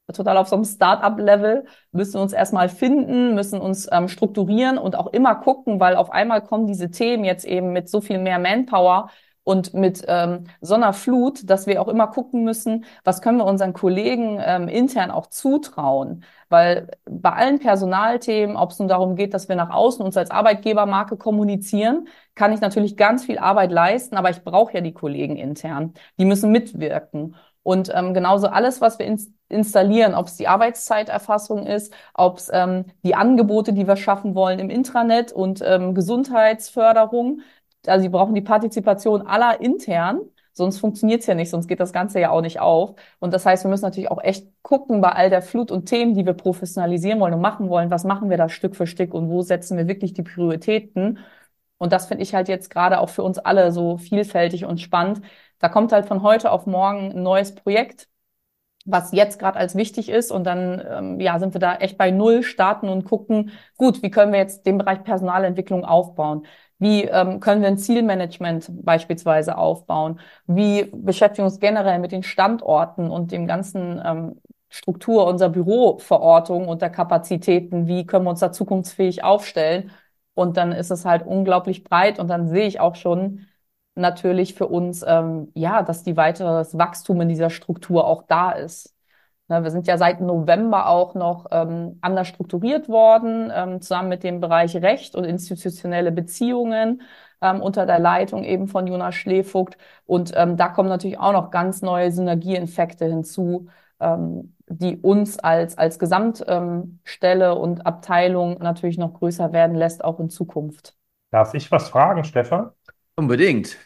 total auf so einem Start-up-Level, müssen uns erstmal finden, müssen uns ähm, strukturieren und auch immer gucken, weil auf einmal kommen diese Themen jetzt eben mit so viel mehr Manpower und mit ähm, so einer Flut, dass wir auch immer gucken müssen, was können wir unseren Kollegen ähm, intern auch zutrauen. Weil bei allen Personalthemen, ob es nun darum geht, dass wir nach außen uns als Arbeitgebermarke kommunizieren, kann ich natürlich ganz viel Arbeit leisten, aber ich brauche ja die Kollegen intern. Die müssen mitwirken. Und ähm, genauso alles, was wir ins installieren, ob es die Arbeitszeiterfassung ist, ob es ähm, die Angebote, die wir schaffen wollen im Intranet und ähm, Gesundheitsförderung. Also sie brauchen die Partizipation aller intern, sonst funktioniert es ja nicht, sonst geht das Ganze ja auch nicht auf. Und das heißt, wir müssen natürlich auch echt gucken bei all der Flut und Themen, die wir professionalisieren wollen und machen wollen, was machen wir da Stück für Stück und wo setzen wir wirklich die Prioritäten. Und das finde ich halt jetzt gerade auch für uns alle so vielfältig und spannend. Da kommt halt von heute auf morgen ein neues Projekt, was jetzt gerade als wichtig ist. Und dann ähm, ja, sind wir da echt bei Null, starten und gucken, gut, wie können wir jetzt den Bereich Personalentwicklung aufbauen? Wie ähm, können wir ein Zielmanagement beispielsweise aufbauen? Wie beschäftigen wir uns generell mit den Standorten und dem ganzen ähm, Struktur unserer Büroverortung und der Kapazitäten? Wie können wir uns da zukunftsfähig aufstellen? Und dann ist es halt unglaublich breit. Und dann sehe ich auch schon natürlich für uns, ähm, ja, dass die weiteres Wachstum in dieser Struktur auch da ist. Ne, wir sind ja seit November auch noch ähm, anders strukturiert worden, ähm, zusammen mit dem Bereich Recht und institutionelle Beziehungen ähm, unter der Leitung eben von Jonas Schlevogt. Und ähm, da kommen natürlich auch noch ganz neue Synergieeffekte hinzu, ähm, die uns als, als Gesamtstelle ähm, und Abteilung natürlich noch größer werden lässt, auch in Zukunft. Darf ich was fragen, Stefan? Unbedingt.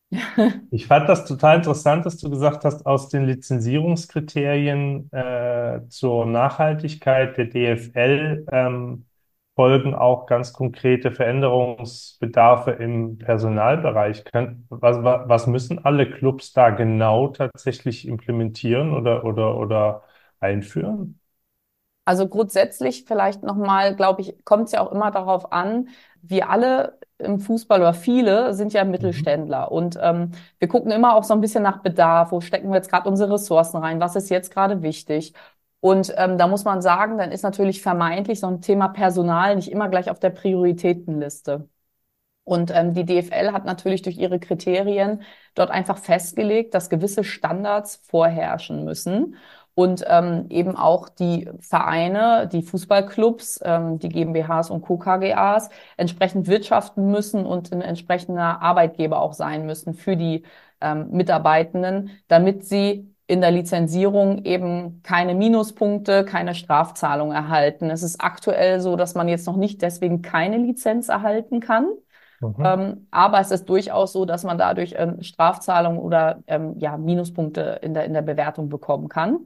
Ich fand das total interessant, dass du gesagt hast, aus den Lizenzierungskriterien äh, zur Nachhaltigkeit der D F L ähm, folgen auch ganz konkrete Veränderungsbedarfe im Personalbereich. Kann, was, wa- was müssen alle Clubs da genau tatsächlich implementieren oder, oder, oder einführen? Also grundsätzlich vielleicht nochmal, glaube ich, kommt es ja auch immer darauf an, wir alle im Fußball oder viele sind ja Mhm. Mittelständler und ähm, wir gucken immer auch so ein bisschen nach Bedarf, wo stecken wir jetzt gerade unsere Ressourcen rein, was ist jetzt gerade wichtig. Und ähm, da muss man sagen, dann ist natürlich vermeintlich so ein Thema Personal nicht immer gleich auf der Prioritätenliste. Und ähm, die D F L hat natürlich durch ihre Kriterien dort einfach festgelegt, dass gewisse Standards vorherrschen müssen. Und ähm, eben auch die Vereine, die Fußballclubs, ähm, die GmbHs und Co. K G As entsprechend wirtschaften müssen und ein entsprechender Arbeitgeber auch sein müssen für die ähm, Mitarbeitenden, damit sie in der Lizenzierung eben keine Minuspunkte, keine Strafzahlung erhalten. Es ist aktuell so, dass man jetzt noch nicht deswegen keine Lizenz erhalten kann. Mhm. Ähm, aber es ist durchaus so, dass man dadurch ähm, Strafzahlungen oder ähm, ja, Minuspunkte in der, in der Bewertung bekommen kann.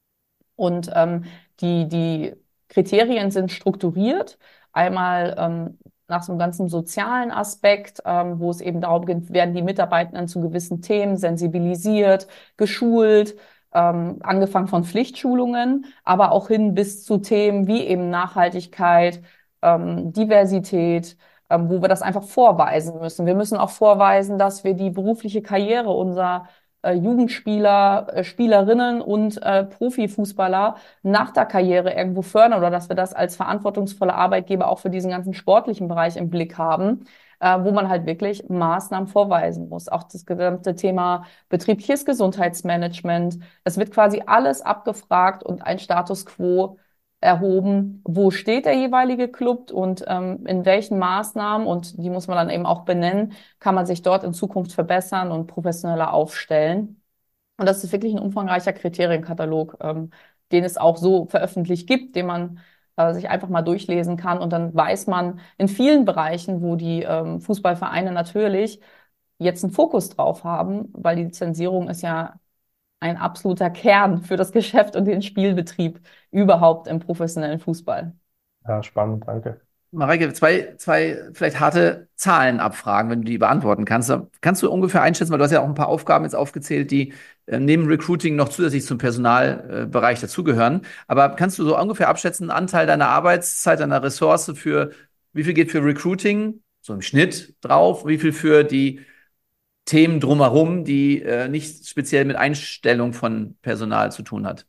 Und ähm, die, die Kriterien sind strukturiert. Einmal ähm, nach so einem ganzen sozialen Aspekt, ähm, wo es eben darum geht, werden die Mitarbeitenden zu gewissen Themen sensibilisiert, geschult, ähm, angefangen von Pflichtschulungen, aber auch hin bis zu Themen wie eben Nachhaltigkeit, ähm, Diversität, ähm, wo wir das einfach vorweisen müssen. Wir müssen auch vorweisen, dass wir die berufliche Karriere unserer äh, Jugendspieler, äh, Spielerinnen und äh, Profifußballer nach der Karriere irgendwo fördern oder dass wir das als verantwortungsvolle Arbeitgeber auch für diesen ganzen sportlichen Bereich im Blick haben, äh, wo man halt wirklich Maßnahmen vorweisen muss. Auch das gesamte Thema betriebliches Gesundheitsmanagement. Es wird quasi alles abgefragt und ein Status quo erhoben, wo steht der jeweilige Club und ähm, in welchen Maßnahmen, und die muss man dann eben auch benennen, kann man sich dort in Zukunft verbessern und professioneller aufstellen. Und das ist wirklich ein umfangreicher Kriterienkatalog, ähm, den es auch so veröffentlicht gibt, den man äh, sich einfach mal durchlesen kann. Und dann weiß man in vielen Bereichen, wo die ähm, Fußballvereine natürlich jetzt einen Fokus drauf haben, weil die Lizenzierung ist ja ein absoluter Kern für das Geschäft und den Spielbetrieb überhaupt im professionellen Fußball. Ja, spannend, danke. Mareike, zwei, zwei vielleicht harte Zahlen abfragen, wenn du die beantworten kannst. Kannst du ungefähr einschätzen, weil du hast ja auch ein paar Aufgaben jetzt aufgezählt, die äh, neben Recruiting noch zusätzlich zum Personalbereich äh, dazugehören. Aber kannst du so ungefähr abschätzen, Anteil deiner Arbeitszeit, deiner Ressource für, wie viel geht für Recruiting, so im Schnitt drauf, wie viel für die Themen drumherum, die äh, nicht speziell mit Einstellung von Personal zu tun hat?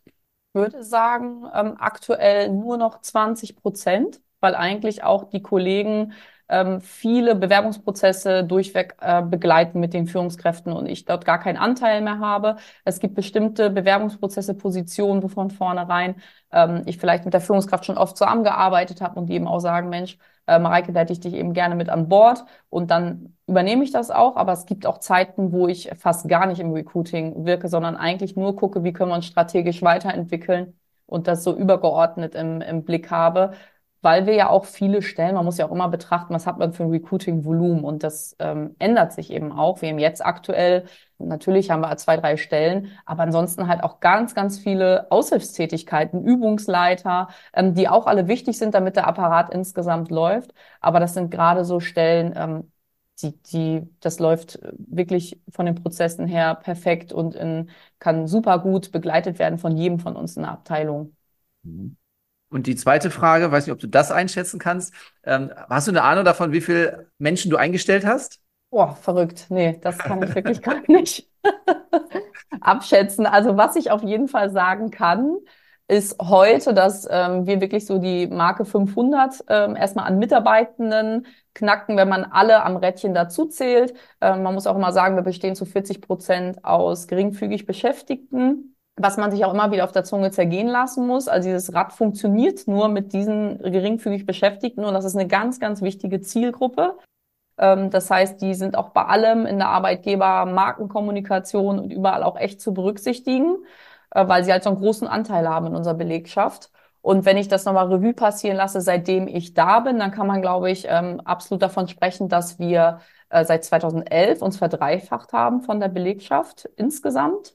Würde sagen, ähm, aktuell nur noch zwanzig Prozent, weil eigentlich auch die Kollegen ähm, viele Bewerbungsprozesse durchweg äh, begleiten mit den Führungskräften und ich dort gar keinen Anteil mehr habe. Es gibt bestimmte Bewerbungsprozesse, Positionen, wo von vornherein ähm, ich vielleicht mit der Führungskraft schon oft zusammengearbeitet habe und die eben auch sagen, Mensch, äh, Mareike, da hätte ich dich eben gerne mit an Bord und dann übernehme ich das auch, aber es gibt auch Zeiten, wo ich fast gar nicht im Recruiting wirke, sondern eigentlich nur gucke, wie können wir uns strategisch weiterentwickeln und das so übergeordnet im, im Blick habe, weil wir ja auch viele Stellen, man muss ja auch immer betrachten, was hat man für ein Recruiting-Volumen und das ähm, ändert sich eben auch. Wir haben jetzt aktuell, natürlich haben wir zwei, drei Stellen, aber ansonsten halt auch ganz, ganz viele Aushilfstätigkeiten, Übungsleiter, ähm, die auch alle wichtig sind, damit der Apparat insgesamt läuft. Aber das sind gerade so Stellen, ähm, die, die, das läuft wirklich von den Prozessen her perfekt und in, kann super gut begleitet werden von jedem von uns in der Abteilung. Mhm. Und die zweite Frage, weiß nicht, ob du das einschätzen kannst. Ähm, hast du eine Ahnung davon, wie viele Menschen du eingestellt hast? Boah, verrückt. Nee, das kann ich wirklich gar nicht abschätzen. Also was ich auf jeden Fall sagen kann, ist heute, dass ähm, wir wirklich so die Marke fünfhundert ähm, erstmal an Mitarbeitenden knacken, wenn man alle am Rädchen dazu zählt. Ähm, man muss auch immer sagen, wir bestehen zu vierzig Prozent aus geringfügig Beschäftigten, was man sich auch immer wieder auf der Zunge zergehen lassen muss. Also dieses Rad funktioniert nur mit diesen geringfügig Beschäftigten und das ist eine ganz, ganz wichtige Zielgruppe. Ähm, das heißt, die sind auch bei allem in der Arbeitgeber-Markenkommunikation und überall auch echt zu berücksichtigen, äh, weil sie halt so einen großen Anteil haben in unserer Belegschaft. Und wenn ich das nochmal Revue passieren lasse, seitdem ich da bin, dann kann man, glaube ich, ähm, absolut davon sprechen, dass wir äh, seit zweitausendelf uns verdreifacht haben von der Belegschaft insgesamt.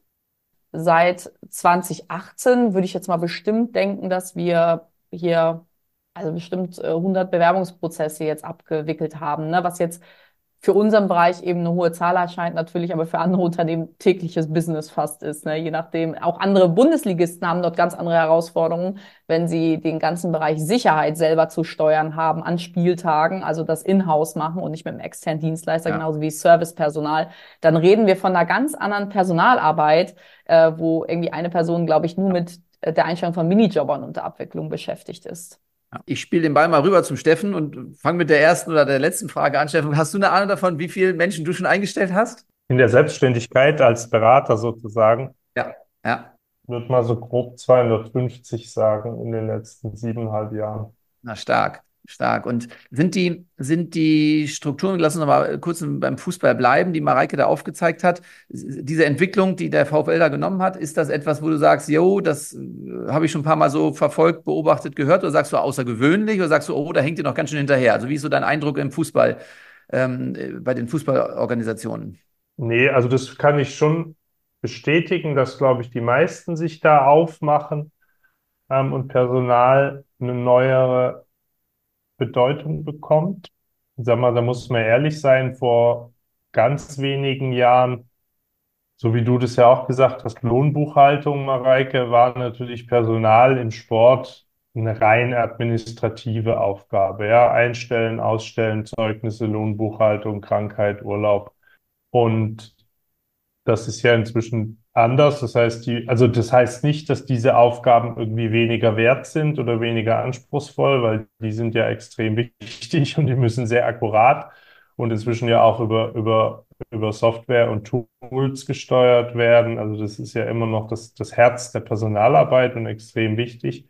Seit zwanzig achtzehn würde ich jetzt mal bestimmt denken, dass wir hier also bestimmt äh, hundert Bewerbungsprozesse jetzt abgewickelt haben, ne? Was jetzt für unseren Bereich eben eine hohe Zahl erscheint, natürlich aber für andere Unternehmen tägliches Business fast ist, ne? Je nachdem, auch andere Bundesligisten haben dort ganz andere Herausforderungen, wenn sie den ganzen Bereich Sicherheit selber zu steuern haben an Spieltagen, also das In-house machen und nicht mit einem externen Dienstleister, Ja. genauso wie Servicepersonal. Dann reden wir von einer ganz anderen Personalarbeit, äh, wo irgendwie eine Person, glaube ich, nur mit äh, der Einstellung von Minijobbern und der Abwicklung beschäftigt ist. Ich spiele den Ball mal rüber zum Steffen und fange mit der ersten oder der letzten Frage an. Steffen, hast du eine Ahnung davon, wie viele Menschen du schon eingestellt hast? In der Selbstständigkeit als Berater sozusagen, Ja, ja. würde mal so grob zweihundertfünfzig sagen in den letzten siebeneinhalb Jahren. Na, stark, stark. Und sind die, sind die Strukturen, lass uns noch mal kurz beim Fußball bleiben, die Mareike da aufgezeigt hat, diese Entwicklung, die der VfL da genommen hat, ist das etwas, wo du sagst, jo, das äh, habe ich schon ein paar Mal so verfolgt, beobachtet, gehört, oder sagst du außergewöhnlich, oder sagst du, oh, da hängt ihr noch ganz schön hinterher? Also wie ist so dein Eindruck im Fußball, ähm, bei den Fußballorganisationen? Nee, also das kann ich schon bestätigen, dass, glaube ich, die meisten sich da aufmachen ähm, und Personal eine neuere Bedeutung bekommt. Sag mal, da muss man ehrlich sein, vor ganz wenigen Jahren, so wie du das ja auch gesagt hast, Lohnbuchhaltung, Mareike, war natürlich Personal im Sport eine rein administrative Aufgabe. Ja, einstellen, ausstellen, Zeugnisse, Lohnbuchhaltung, Krankheit, Urlaub. Und das ist ja inzwischen anders. Das heißt, die, also das heißt nicht, dass diese Aufgaben irgendwie weniger wert sind oder weniger anspruchsvoll, weil die sind ja extrem wichtig und die müssen sehr akkurat und inzwischen ja auch über, über, über Software und Tools gesteuert werden. Also das ist ja immer noch das, das Herz der Personalarbeit und extrem wichtig.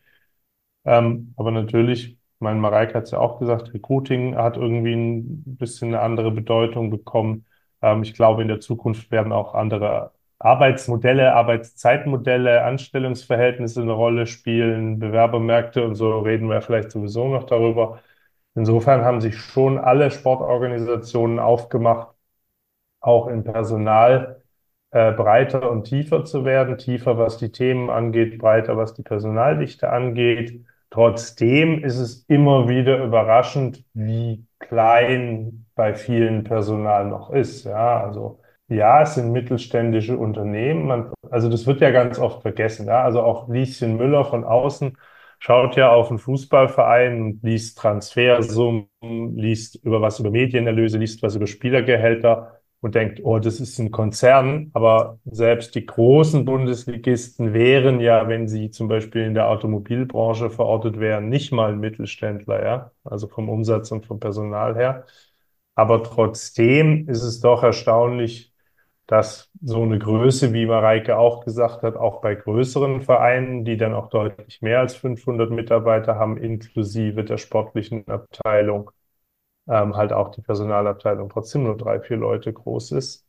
Ähm, aber natürlich, mein Mareike hat es ja auch gesagt, Recruiting hat irgendwie ein bisschen eine andere Bedeutung bekommen. Ähm, ich glaube, in der Zukunft werden auch andere Arbeitsmodelle, Arbeitszeitmodelle, Anstellungsverhältnisse eine Rolle spielen, Bewerbermärkte und so reden wir vielleicht sowieso noch darüber. Insofern haben sich schon alle Sportorganisationen aufgemacht, auch im Personal äh, breiter und tiefer zu werden. Tiefer, was die Themen angeht, breiter, was die Personaldichte angeht. Trotzdem ist es immer wieder überraschend, wie klein bei vielen Personal noch ist. Ja, also ja, es sind mittelständische Unternehmen. Man, also das wird ja ganz oft vergessen. Ja, also auch Lieschen Müller von außen schaut ja auf einen Fußballverein und liest Transfersummen, liest über was über Medienerlöse, liest was über Spielergehälter und denkt, oh, das ist ein Konzern, aber selbst die großen Bundesligisten wären ja, wenn sie zum Beispiel in der Automobilbranche verortet wären, nicht mal Mittelständler, ja, also vom Umsatz und vom Personal her. Aber trotzdem ist es doch erstaunlich, dass so eine Größe, wie Mareike auch gesagt hat, auch bei größeren Vereinen, die dann auch deutlich mehr als fünfhundert Mitarbeiter haben, inklusive der sportlichen Abteilung, ähm, halt auch die Personalabteilung trotzdem nur drei, vier Leute groß ist.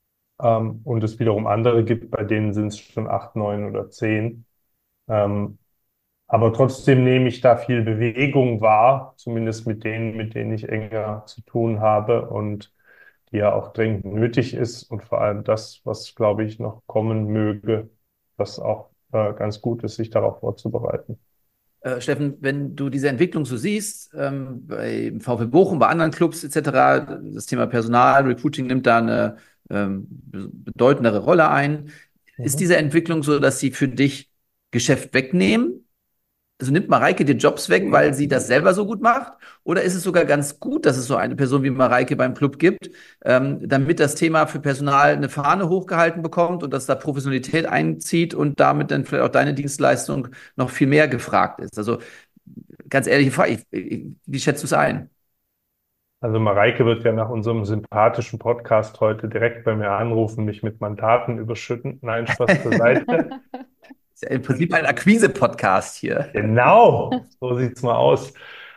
Ähm, und es wiederum andere gibt, bei denen sind es schon acht, neun oder zehn. Ähm, aber trotzdem nehme ich da viel Bewegung wahr, zumindest mit denen, mit denen ich enger zu tun habe und die ja auch dringend nötig ist und vor allem das, was, glaube ich, noch kommen möge, was auch äh, ganz gut ist, sich darauf vorzubereiten. Äh, Steffen, wenn du diese Entwicklung so siehst, ähm, bei VfL Bochum, bei anderen Clubs et cetera, das Thema Personal, Recruiting nimmt da eine ähm, bedeutendere Rolle ein. Ist Mhm. diese Entwicklung so, dass sie für dich Geschäft wegnehmen? Also nimmt Mareike dir Jobs weg, weil sie das selber so gut macht? Oder ist es sogar ganz gut, dass es so eine Person wie Mareike beim Club gibt, ähm, damit das Thema für Personal eine Fahne hochgehalten bekommt und dass da Professionalität einzieht und damit dann vielleicht auch deine Dienstleistung noch viel mehr gefragt ist? Also ganz ehrliche Frage, ich, ich, wie schätzt du es ein? Also Mareike wird ja nach unserem sympathischen Podcast heute direkt bei mir anrufen, mich mit Mandaten überschütten. Nein, Spaß beiseite. Ist ja im Prinzip ein Akquise-Podcast hier. Genau, so sieht's mal aus.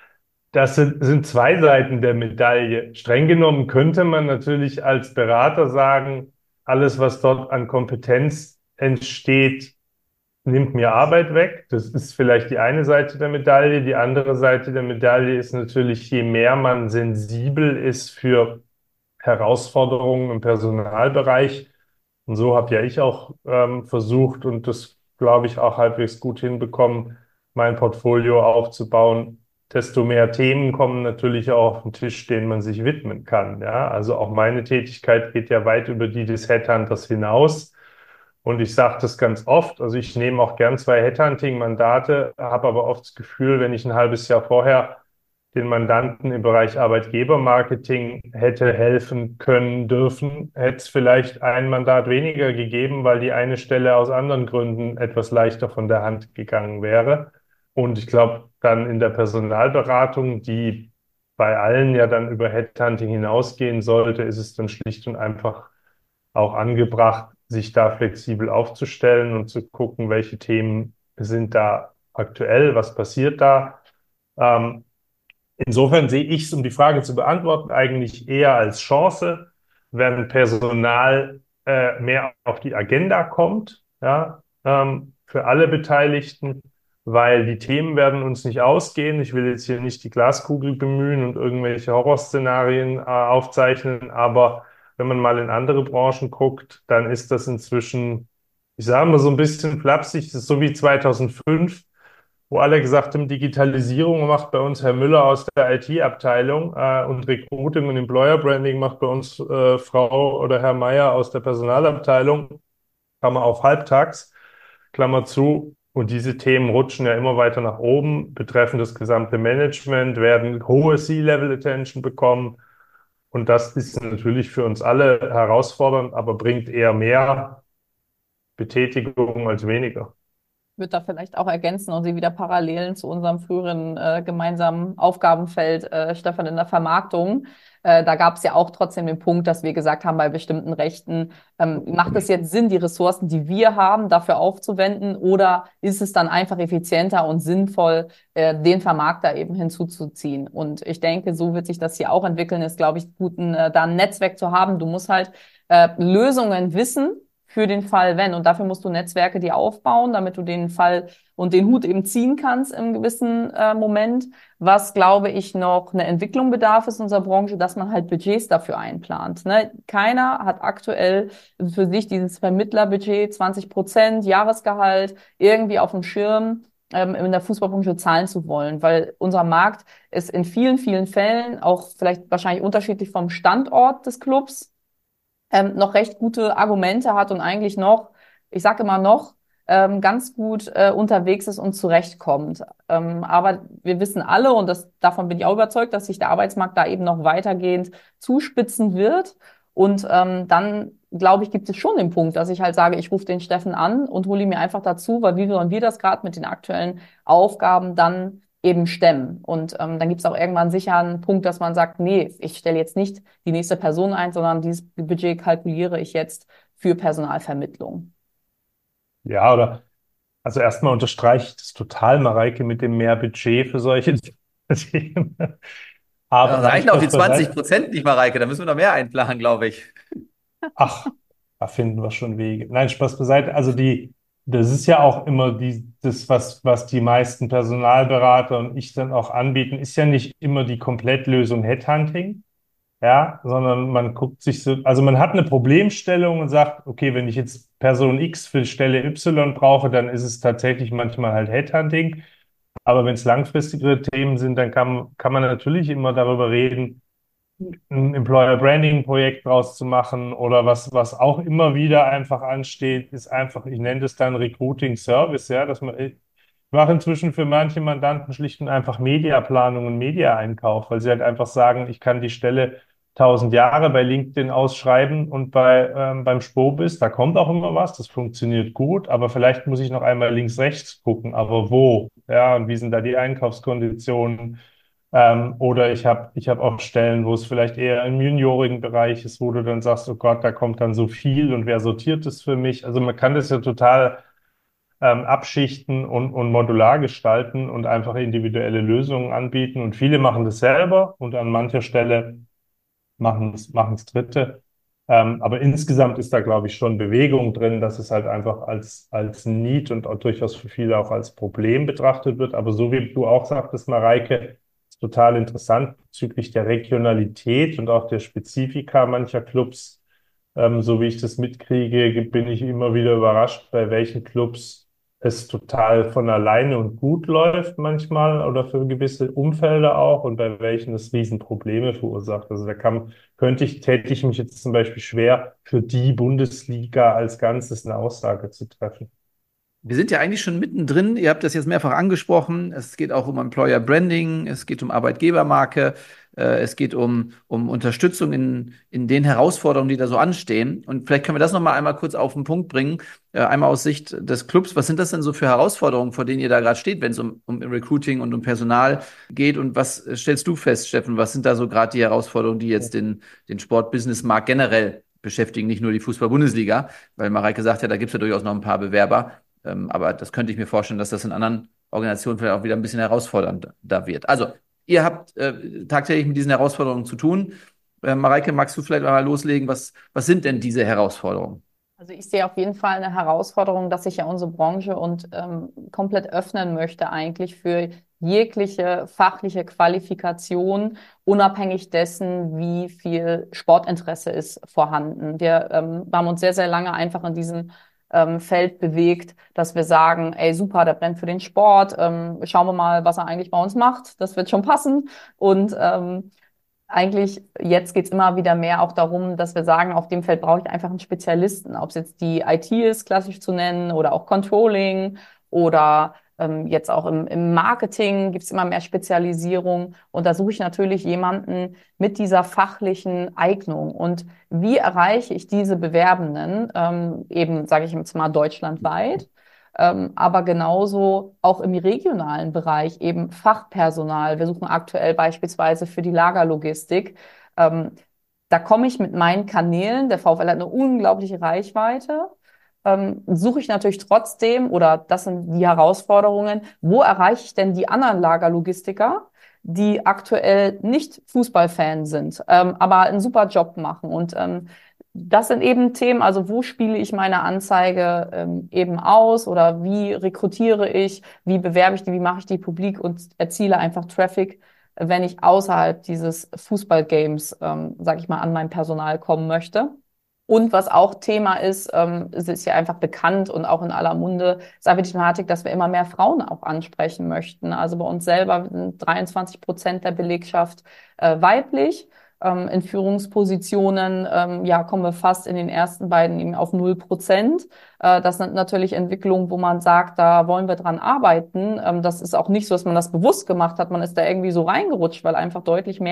Das sind, sind zwei Seiten der Medaille. Streng genommen könnte man natürlich als Berater sagen, alles, was dort an Kompetenz entsteht, nimmt mir Arbeit weg. Das ist vielleicht die eine Seite der Medaille. Die andere Seite der Medaille ist natürlich, je mehr man sensibel ist für Herausforderungen im Personalbereich. Und so habe ja ich auch ähm, versucht und das, glaube ich, auch halbwegs gut hinbekommen, mein Portfolio aufzubauen. Desto mehr Themen kommen natürlich auch auf den Tisch, denen man sich widmen kann. Ja, also auch meine Tätigkeit geht ja weit über die des Headhunters hinaus. Und ich sage das ganz oft, also ich nehme auch gern zwei Headhunting-Mandate, habe aber oft das Gefühl, wenn ich ein halbes Jahr vorher den Mandanten im Bereich Arbeitgebermarketing hätte helfen können dürfen, hätte es vielleicht ein Mandat weniger gegeben, weil die eine Stelle aus anderen Gründen etwas leichter von der Hand gegangen wäre. Und ich glaube, dann in der Personalberatung, die bei allen ja dann über Headhunting hinausgehen sollte, ist es dann schlicht und einfach auch angebracht, sich da flexibel aufzustellen und zu gucken, welche Themen sind da aktuell, was passiert da. Ähm, Insofern sehe ich es, um die Frage zu beantworten, eigentlich eher als Chance, wenn Personal äh, mehr auf die Agenda kommt, ja, ähm, für alle Beteiligten, weil die Themen werden uns nicht ausgehen. Ich will jetzt hier nicht die Glaskugel bemühen und irgendwelche Horrorszenarien äh, aufzeichnen, aber wenn man mal in andere Branchen guckt, dann ist das inzwischen, ich sage mal so ein bisschen flapsig, das ist so wie zweitausendfünf, wo alle gesagt haben, Digitalisierung macht bei uns Herr Müller aus der I T-Abteilung äh, und Recruiting und Employer Branding macht bei uns äh, Frau oder Herr Meier aus der Personalabteilung, Klammer auf halbtags, Klammer zu. Und diese Themen rutschen ja immer weiter nach oben, betreffen das gesamte Management, werden hohe C-Level-Attention bekommen. Und das ist natürlich für uns alle herausfordernd, aber bringt eher mehr Betätigung als weniger. Würde da vielleicht auch ergänzen und sie wieder Parallelen zu unserem früheren äh, gemeinsamen Aufgabenfeld, äh, Stefan, in der Vermarktung. Äh, da gab es ja auch trotzdem den Punkt, dass wir gesagt haben, bei bestimmten Rechten, ähm, macht es jetzt Sinn, die Ressourcen, die wir haben, dafür aufzuwenden, oder ist es dann einfach effizienter und sinnvoll, äh, den Vermarkter eben hinzuzuziehen? Und ich denke, so wird sich das hier auch entwickeln, ist, glaube ich, gut, ein, äh, da ein Netzwerk zu haben. Du musst halt äh, Lösungen wissen, für den Fall, wenn. Und dafür musst du Netzwerke dir aufbauen, damit du den Fall und den Hut eben ziehen kannst im gewissen äh, Moment. Was, glaube ich, noch eine Entwicklung bedarf, ist in unserer Branche, dass man halt Budgets dafür einplant. Ne? Keiner hat aktuell für sich dieses Vermittlerbudget, zwanzig Prozent Jahresgehalt, irgendwie auf dem Schirm, ähm, in der Fußballbranche zahlen zu wollen, weil unser Markt ist in vielen, vielen Fällen, auch vielleicht wahrscheinlich unterschiedlich vom Standort des Clubs, ähm, noch recht gute Argumente hat und eigentlich noch, ich sage immer noch, ähm, ganz gut äh, unterwegs ist und zurechtkommt. Ähm, aber wir wissen alle, und das, davon bin ich auch überzeugt, dass sich der Arbeitsmarkt da eben noch weitergehend zuspitzen wird. Und ähm, dann, glaube ich, gibt es schon den Punkt, dass ich halt sage, ich rufe den Steffen an und hole ihn mir einfach dazu, weil wie wollen wir das gerade mit den aktuellen Aufgaben dann eben stemmen. Und ähm, dann gibt es auch irgendwann sicher einen Punkt, dass man sagt, nee, ich stelle jetzt nicht die nächste Person ein, sondern dieses Budget kalkuliere ich jetzt für Personalvermittlung. Ja, oder also erstmal unterstreiche ich das total, Mareike, mit dem mehr Budget für solche Themen. Da Aber nein, reichen auch die Spaß zwanzig beiseite. Prozent nicht, Mareike. Da müssen wir noch mehr einplanen, glaube ich. Ach, da finden wir schon Wege. Nein, Spaß beiseite. Also die, das ist ja auch immer die, das, was, was die meisten Personalberater und ich dann auch anbieten, ist ja nicht immer die Komplettlösung Headhunting. Ja, sondern man guckt sich so, also man hat eine Problemstellung und sagt, okay, wenn ich jetzt Person X für Stelle Y brauche, dann ist es tatsächlich manchmal halt Headhunting. Aber wenn es langfristigere Themen sind, dann kann, kann man natürlich immer darüber reden, ein Employer Branding Projekt draus zu machen oder was, was auch immer wieder einfach ansteht, ist einfach, ich nenne das dann Recruiting Service, ja, dass man, ich mache inzwischen für manche Mandanten schlicht und einfach Mediaplanung und Media-Einkauf, weil sie halt einfach sagen, ich kann die Stelle tausend Jahre bei LinkedIn ausschreiben und bei, ähm, beim Spobis, da kommt auch immer was, das funktioniert gut, aber vielleicht muss ich noch einmal links, rechts gucken, aber wo, ja, und wie sind da die Einkaufskonditionen? Ähm, oder ich habe ich hab auch Stellen, wo es vielleicht eher im juniorigen Bereich ist, wo du dann sagst, oh Gott, da kommt dann so viel und wer sortiert es für mich? Also man kann das ja total ähm, abschichten und, und modular gestalten und einfach individuelle Lösungen anbieten. Und viele machen das selber und an mancher Stelle machen es machen es Dritte. Ähm, aber insgesamt ist da, glaube ich, schon Bewegung drin, dass es halt einfach als, als Need und auch durchaus für viele auch als Problem betrachtet wird. Aber so wie du auch sagtest, Mareike, ist total interessant bezüglich der Regionalität und auch der Spezifika mancher Clubs. Ähm, so wie ich das mitkriege, bin ich immer wieder überrascht, bei welchen Clubs es total von alleine und gut läuft manchmal oder für gewisse Umfelder auch und bei welchen es Riesenprobleme verursacht. Also da kann, könnte ich, täte ich mich jetzt zum Beispiel schwer, für die Bundesliga als Ganzes eine Aussage zu treffen. Wir sind ja eigentlich schon mittendrin. Ihr habt das jetzt mehrfach angesprochen. Es geht auch um Employer Branding, es geht um Arbeitgebermarke, äh, es geht um, um Unterstützung in, in den Herausforderungen, die da so anstehen. Und vielleicht können wir das noch mal einmal kurz auf den Punkt bringen. Äh, einmal aus Sicht des Clubs. Was sind das denn so für Herausforderungen, vor denen ihr da gerade steht, wenn es um, um Recruiting und um Personal geht? Und was stellst du fest, Steffen? Was sind da so gerade die Herausforderungen, die jetzt den, den Sport-Business-Markt generell beschäftigen, nicht nur die Fußball-Bundesliga? Weil Mareike sagt ja, da gibt es ja durchaus noch ein paar Bewerber. Ähm, aber das könnte ich mir vorstellen, dass das in anderen Organisationen vielleicht auch wieder ein bisschen herausfordernder wird. Also, ihr habt äh, tagtäglich mit diesen Herausforderungen zu tun. Äh, Mareike, magst du vielleicht mal loslegen? Was, was sind denn diese Herausforderungen? Also ich sehe auf jeden Fall eine Herausforderung, dass sich ja unsere Branche und ähm, komplett öffnen möchte eigentlich für jegliche fachliche Qualifikation, unabhängig dessen, wie viel Sportinteresse ist vorhanden. Wir ähm, haben uns sehr, sehr lange einfach in diesem ähm, Feld bewegt, dass wir sagen, ey super, der brennt für den Sport, ähm, schauen wir mal, was er eigentlich bei uns macht, das wird schon passen. Und ähm, eigentlich, jetzt geht's immer wieder mehr auch darum, dass wir sagen, auf dem Feld brauche ich einfach einen Spezialisten, ob es jetzt die I T ist, klassisch zu nennen, oder auch Controlling oder ähm, jetzt auch im, im Marketing gibt's immer mehr Spezialisierung. Und da suche ich natürlich jemanden mit dieser fachlichen Eignung. Und wie erreiche ich diese Bewerbenden, ähm, eben, sage ich jetzt mal, deutschlandweit? Ähm, aber genauso auch im regionalen Bereich eben Fachpersonal. Wir suchen aktuell beispielsweise für die Lagerlogistik. Ähm, da komme ich mit meinen Kanälen, der VfL hat eine unglaubliche Reichweite, ähm, suche ich natürlich trotzdem, oder das sind die Herausforderungen, wo erreiche ich denn die anderen Lagerlogistiker, die aktuell nicht Fußballfan sind, ähm, aber einen super Job machen. Und ähm, das sind eben Themen, also wo spiele ich meine Anzeige ähm, eben aus oder wie rekrutiere ich, wie bewerbe ich die, wie mache ich die publik und erziele einfach Traffic, wenn ich außerhalb dieses Fußballgames, ähm, sage ich mal, an mein Personal kommen möchte. Und was auch Thema ist, ähm, es ist ja einfach bekannt und auch in aller Munde, ist einfach die Thematik, dass wir immer mehr Frauen auch ansprechen möchten. Also bei uns selber sind dreiundzwanzig Prozent der Belegschaft äh, weiblich. Ähm, in Führungspositionen, ähm, ja, kommen wir fast in den ersten beiden eben auf null Prozent. Äh, das sind natürlich Entwicklungen, wo man sagt, da wollen wir dran arbeiten. Ähm, das ist auch nicht so, dass man das bewusst gemacht hat. Man ist da irgendwie so reingerutscht, weil einfach deutlich mehr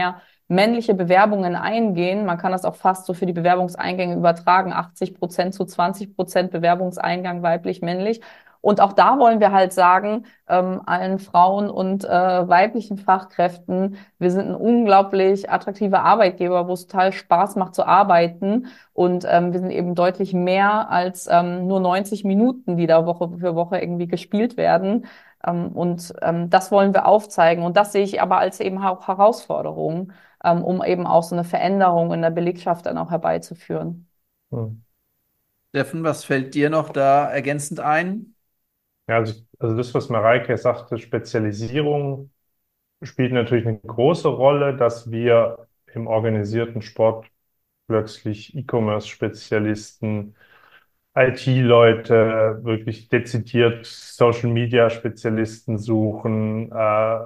männliche Bewerbungen eingehen. Man kann das auch fast so für die Bewerbungseingänge übertragen. achtzig Prozent zu zwanzig Prozent Bewerbungseingang weiblich-männlich. Und auch da wollen wir halt sagen, ähm, allen Frauen und äh, weiblichen Fachkräften, wir sind ein unglaublich attraktiver Arbeitgeber, wo es total Spaß macht zu arbeiten. Und ähm, wir sind eben deutlich mehr als ähm, nur neunzig Minuten, die da Woche für Woche irgendwie gespielt werden. Ähm, und ähm, das wollen wir aufzeigen. Und das sehe ich aber als eben auch Herausforderung, ähm, um eben auch so eine Veränderung in der Belegschaft dann auch herbeizuführen. Hm. Steffen, was fällt dir noch da ergänzend ein? Ja, also, also das, was Mareike sagte, Spezialisierung spielt natürlich eine große Rolle, dass wir im organisierten Sport plötzlich E-Commerce-Spezialisten, I T-Leute, wirklich dezidiert Social-Media-Spezialisten suchen, äh,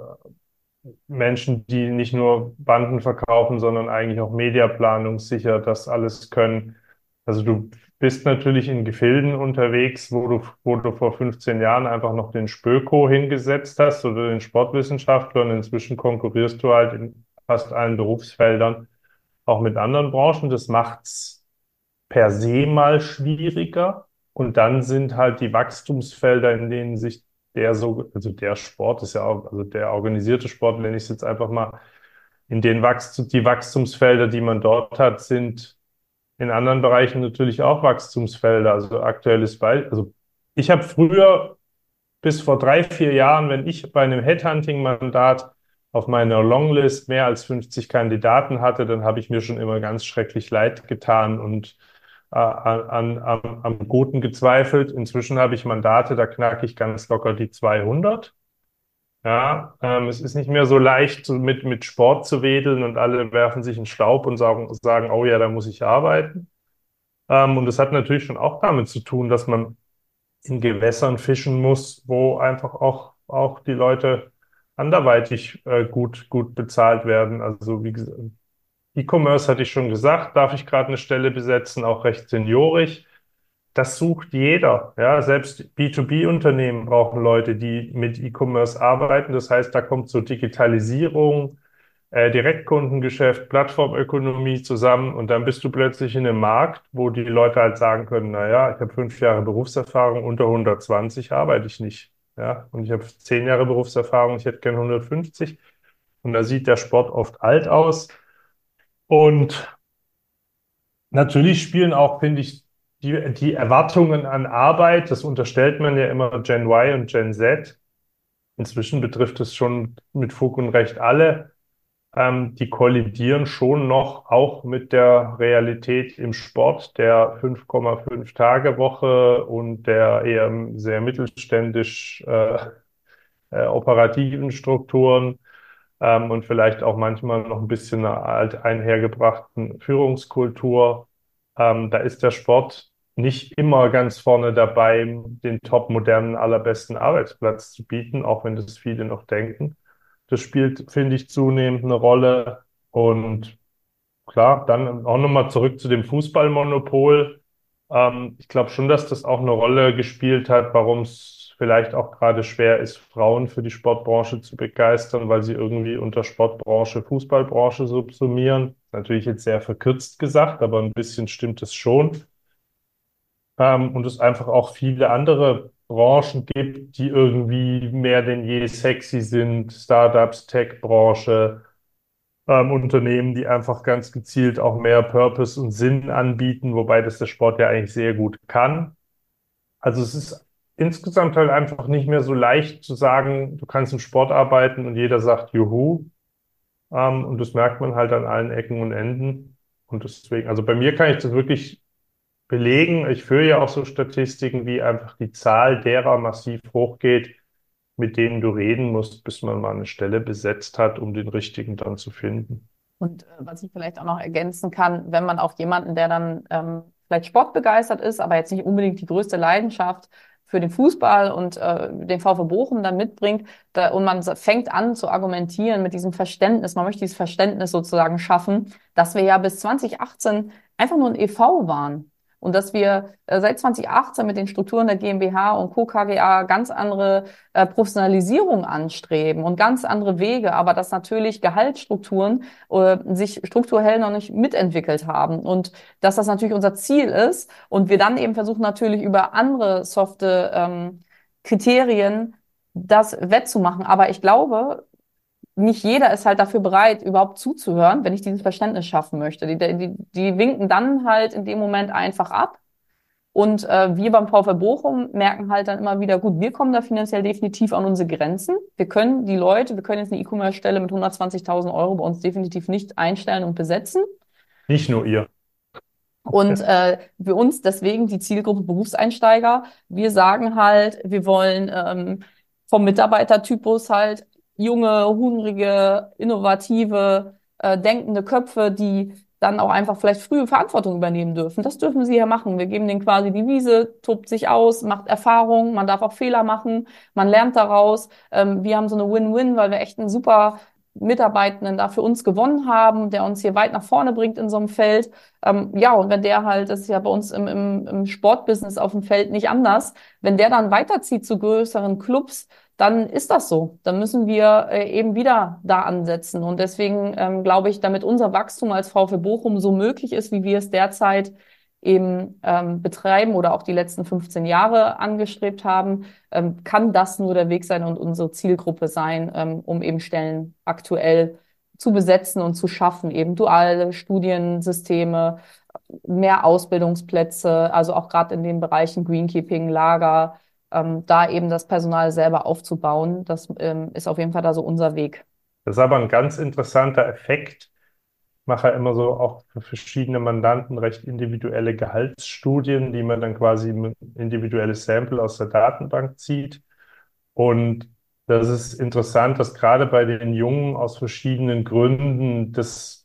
Menschen, die nicht nur Banden verkaufen, sondern eigentlich auch Mediaplanungssicher das alles können. Also du bist natürlich in Gefilden unterwegs, wo du, wo du vor fünfzehn Jahren einfach noch den Spöko hingesetzt hast oder den Sportwissenschaftler und inzwischen konkurrierst du halt in fast allen Berufsfeldern auch mit anderen Branchen. Das macht's per se mal schwieriger. Und dann sind halt die Wachstumsfelder, in denen sich der so, also der Sport ist ja auch, also der organisierte Sport, nenne ich es jetzt einfach mal, in den Wachstum, die Wachstumsfelder, die man dort hat, sind in anderen Bereichen natürlich auch Wachstumsfelder. Also aktuelles Beispiel, also ich habe früher bis vor drei, vier Jahren, wenn ich bei einem Headhunting-Mandat auf meiner Longlist mehr als fünfzig Kandidaten hatte, dann habe ich mir schon immer ganz schrecklich leid getan und äh, an, an, am Guten gezweifelt. Inzwischen habe ich Mandate, da knacke ich ganz locker die zweihundert. Ja, ähm, es ist nicht mehr so leicht, so mit, mit Sport zu wedeln und alle werfen sich in Staub und sagen, sagen, oh ja, da muss ich arbeiten. Ähm, und das hat natürlich schon auch damit zu tun, dass man in Gewässern fischen muss, wo einfach auch, auch die Leute anderweitig äh, gut, gut bezahlt werden. Also wie gesagt, E-Commerce hatte ich schon gesagt, darf ich gerade eine Stelle besetzen, auch recht seniorig. Das sucht jeder. Ja, selbst B zwei B-Unternehmen brauchen Leute, die mit E-Commerce arbeiten. Das heißt, da kommt so Digitalisierung, äh, Direktkundengeschäft, Plattformökonomie zusammen und dann bist du plötzlich in einem Markt, wo die Leute halt sagen können, na ja, ich habe fünf Jahre Berufserfahrung, unter hundertzwanzig arbeite ich nicht. Ja, und ich habe zehn Jahre Berufserfahrung, ich hätte gern hundertfünfzig. Und da sieht der Sport oft alt aus. Und natürlich spielen auch, finde ich, die, die Erwartungen an Arbeit, das unterstellt man ja immer Gen Y und Gen Z. Inzwischen betrifft es schon mit Fug und Recht alle. Ähm, die kollidieren schon noch auch mit der Realität im Sport, der fünf Komma fünf Tage Woche und der eher sehr mittelständisch äh, äh, operativen Strukturen ähm, und vielleicht auch manchmal noch ein bisschen einer alt einhergebrachten Führungskultur. Ähm, da ist der Sport nicht immer ganz vorne dabei, den top modernen, allerbesten Arbeitsplatz zu bieten, auch wenn das viele noch denken. Das spielt, finde ich, zunehmend eine Rolle. Und klar, dann auch nochmal zurück zu dem Fußballmonopol. Ähm, ich glaube schon, dass das auch eine Rolle gespielt hat, warum es vielleicht auch gerade schwer ist, Frauen für die Sportbranche zu begeistern, weil sie irgendwie unter Sportbranche, Fußballbranche subsumieren. Natürlich jetzt sehr verkürzt gesagt, aber ein bisschen stimmt es schon. Ähm, und es einfach auch viele andere Branchen gibt, die irgendwie mehr denn je sexy sind. Startups, Tech-Branche, ähm, Unternehmen, die einfach ganz gezielt auch mehr Purpose und Sinn anbieten, wobei das der Sport ja eigentlich sehr gut kann. Also es ist insgesamt halt einfach nicht mehr so leicht zu sagen, du kannst im Sport arbeiten und jeder sagt Juhu. Ähm, und das merkt man halt an allen Ecken und Enden. Und deswegen, also bei mir kann ich das wirklich belegen. Ich führe ja auch so Statistiken, wie einfach die Zahl derer massiv hochgeht, mit denen du reden musst, bis man mal eine Stelle besetzt hat, um den richtigen dann zu finden. Und äh, was ich vielleicht auch noch ergänzen kann, wenn man auch jemanden, der dann ähm, vielleicht sportbegeistert ist, aber jetzt nicht unbedingt die größte Leidenschaft für den Fußball und äh, den VfB Bochum dann mitbringt, da, und man fängt an zu argumentieren mit diesem Verständnis, man möchte dieses Verständnis sozusagen schaffen, dass wir ja bis zwanzig achtzehn einfach nur ein e V waren. und dass wir äh, seit zwanzig achtzehn mit den Strukturen der GmbH und Co. KGA ganz andere äh, Professionalisierung anstreben und ganz andere Wege, aber dass natürlich Gehaltsstrukturen äh, sich strukturell noch nicht mitentwickelt haben und dass das natürlich unser Ziel ist und wir dann eben versuchen natürlich über andere softe ähm, Kriterien das wettzumachen. Aber ich glaube, nicht jeder ist halt dafür bereit, überhaupt zuzuhören, wenn ich dieses Verständnis schaffen möchte. Die, die, die winken dann halt in dem Moment einfach ab. Und äh, wir beim VfL Bochum merken halt dann immer wieder, gut, wir kommen da finanziell definitiv an unsere Grenzen. Wir können die Leute, wir können jetzt eine E-Commerce-Stelle mit hundertzwanzigtausend Euro bei uns definitiv nicht einstellen und besetzen. Nicht nur ihr. Und äh, für uns deswegen die Zielgruppe Berufseinsteiger. Wir sagen halt, wir wollen ähm, vom Mitarbeitertypus halt junge, hungrige, innovative, äh, denkende Köpfe, die dann auch einfach vielleicht frühe Verantwortung übernehmen dürfen. Das dürfen sie ja machen. Wir geben denen quasi die Wiese, tobt sich aus, macht Erfahrung, man darf auch Fehler machen, man lernt daraus. Ähm, wir haben so eine Win-Win, weil wir echt einen super Mitarbeitenden da für uns gewonnen haben, der uns hier weit nach vorne bringt in so einem Feld. Ähm, ja, und wenn der halt, das ist ja bei uns im, im, im Sportbusiness auf dem Feld nicht anders, wenn der dann weiterzieht zu größeren Clubs, dann ist das so. Dann müssen wir äh, eben wieder da ansetzen. Und deswegen ähm, glaube ich, damit unser Wachstum als VfL Bochum so möglich ist, wie wir es derzeit eben ähm, betreiben oder auch die letzten fünfzehn Jahre angestrebt haben, ähm, kann das nur der Weg sein und unsere Zielgruppe sein, ähm, um eben Stellen aktuell zu besetzen und zu schaffen, eben duale Studiensysteme, mehr Ausbildungsplätze, also auch gerade in den Bereichen Greenkeeping, Lager, ähm, da eben das Personal selber aufzubauen. Das ähm, ist auf jeden Fall da so unser Weg. Das ist aber ein ganz interessanter Effekt. Ich mache ja immer so auch für verschiedene Mandanten recht individuelle Gehaltsstudien, die man dann quasi ein individuelles Sample aus der Datenbank zieht. Und das ist interessant, dass gerade bei den Jungen aus verschiedenen Gründen das,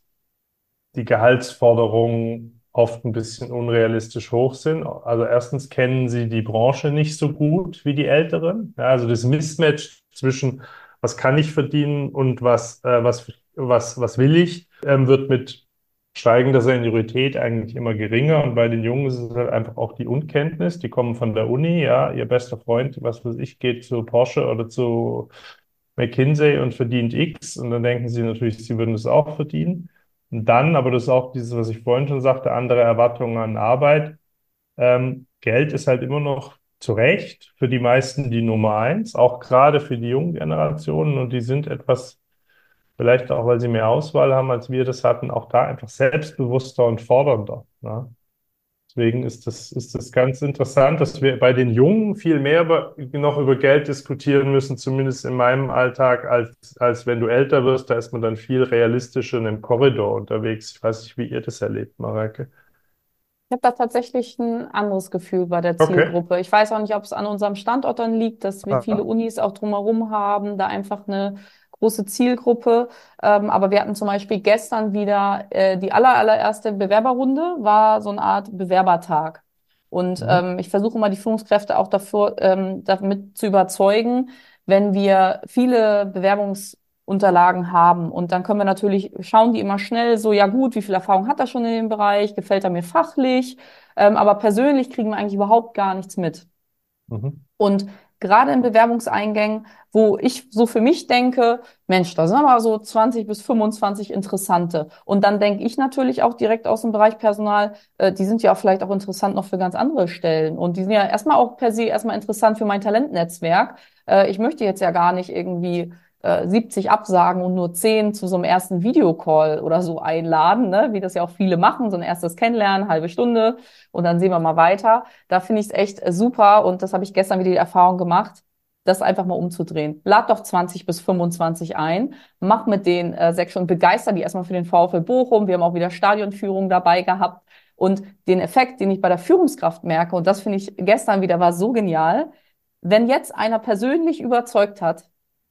die Gehaltsforderungen oft ein bisschen unrealistisch hoch sind. Also erstens kennen sie die Branche nicht so gut wie die Älteren. Ja, also das Mismatch zwischen was kann ich verdienen und was, äh, was, was, was will ich, ähm, wird mit steigender Seniorität eigentlich immer geringer. Und bei den Jungen ist es halt einfach auch die Unkenntnis. Die kommen von der Uni, ja, ihr bester Freund, was weiß ich, geht zu Porsche oder zu McKinsey und verdient X. Und dann denken sie natürlich, sie würden es auch verdienen. Und dann, aber das ist auch dieses, was ich vorhin schon sagte, andere Erwartungen an Arbeit. Ähm, Geld ist halt immer noch zu Recht für die meisten die Nummer eins, auch gerade für die jungen Generationen. Und die sind etwas, vielleicht auch, weil sie mehr Auswahl haben, als wir das hatten, auch da einfach selbstbewusster und fordernder. Ne? Deswegen ist das, ist das ganz interessant, dass wir bei den Jungen viel mehr über, noch über Geld diskutieren müssen, zumindest in meinem Alltag, als, als wenn du älter wirst. Da ist man dann viel realistischer in einem Korridor unterwegs. Ich weiß nicht, wie ihr das erlebt, Mareike. Ich habe da tatsächlich ein anderes Gefühl bei der Okay. Zielgruppe. Ich weiß auch nicht, ob es an unserem Standort dann liegt, dass wir viele Aha. Unis auch drumherum haben, da einfach eine große Zielgruppe. Ähm, aber wir hatten zum Beispiel gestern wieder äh, die aller, allererste Bewerberrunde, war so eine Art Bewerbertag. Und Mhm. ähm, ich versuche immer die Führungskräfte auch dafür, ähm, damit zu überzeugen, wenn wir viele Bewerbungsunterlagen haben. Und dann können wir natürlich, schauen die immer schnell so, ja gut, wie viel Erfahrung hat er schon in dem Bereich? Gefällt er mir fachlich? Ähm, aber persönlich kriegen wir eigentlich überhaupt gar nichts mit. Mhm. Und gerade in Bewerbungseingängen, wo ich so für mich denke, Mensch, da sind aber so zwanzig bis fünfundzwanzig Interessante. Und dann denke ich natürlich auch direkt aus dem Bereich Personal, äh, die sind ja auch vielleicht auch interessant noch für ganz andere Stellen. Und die sind ja erstmal auch per se erstmal interessant für mein Talentnetzwerk. Äh, ich möchte jetzt ja gar nicht irgendwie äh, siebzig absagen und nur zehn zu so einem ersten Videocall oder so einladen, ne? Wie das ja auch viele machen, so ein erstes Kennenlernen, halbe Stunde und dann sehen wir mal weiter. Da finde ich es echt äh, super und das habe ich gestern wieder die Erfahrung gemacht, das einfach mal umzudrehen. Lad doch zwanzig bis fünfundzwanzig ein, mach mit denen äh, sechs Stunden, begeister die erstmal für den VfL Bochum. Wir haben auch wieder Stadionführung dabei gehabt und den Effekt, den ich bei der Führungskraft merke, und das finde ich gestern wieder war so genial, wenn jetzt einer persönlich überzeugt hat,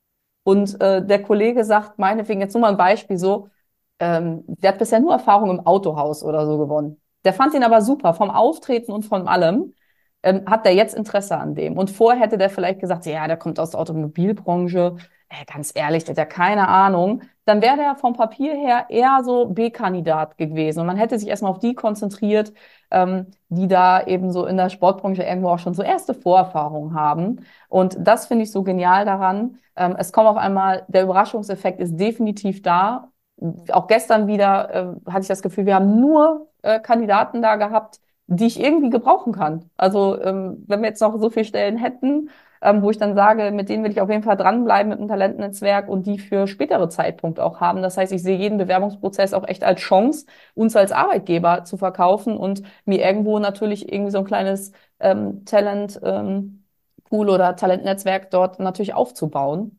und äh, der Kollege sagt, meinetwegen jetzt nur mal ein Beispiel so, ähm, der hat bisher nur Erfahrung im Autohaus oder so gewonnen. Der fand ihn aber super, vom Auftreten und von allem, ähm, hat der jetzt Interesse an dem. Und vorher hätte der vielleicht gesagt, ja, der kommt aus der Automobilbranche, Ey, ganz ehrlich, der hat ja keine Ahnung, dann wäre der vom Papier her eher so B-Kandidat gewesen. Und man hätte sich erstmal auf die konzentriert, ähm, die da eben so in der Sportbranche irgendwo auch schon so erste Vorerfahrungen haben. Und das finde ich so genial daran. Ähm, es kommt auf einmal, der Überraschungseffekt ist definitiv da. Auch gestern wieder äh, hatte ich das Gefühl, wir haben nur äh, Kandidaten da gehabt, die ich irgendwie gebrauchen kann. Also ähm, wenn wir jetzt noch so viele Stellen hätten, ähm, wo ich dann sage, mit denen will ich auf jeden Fall dranbleiben mit dem Talentnetzwerk und die für spätere Zeitpunkte auch haben. Das heißt, ich sehe jeden Bewerbungsprozess auch echt als Chance, uns als Arbeitgeber zu verkaufen und mir irgendwo natürlich irgendwie so ein kleines ähm, Talent ähm, Pool oder Talentnetzwerk dort natürlich aufzubauen.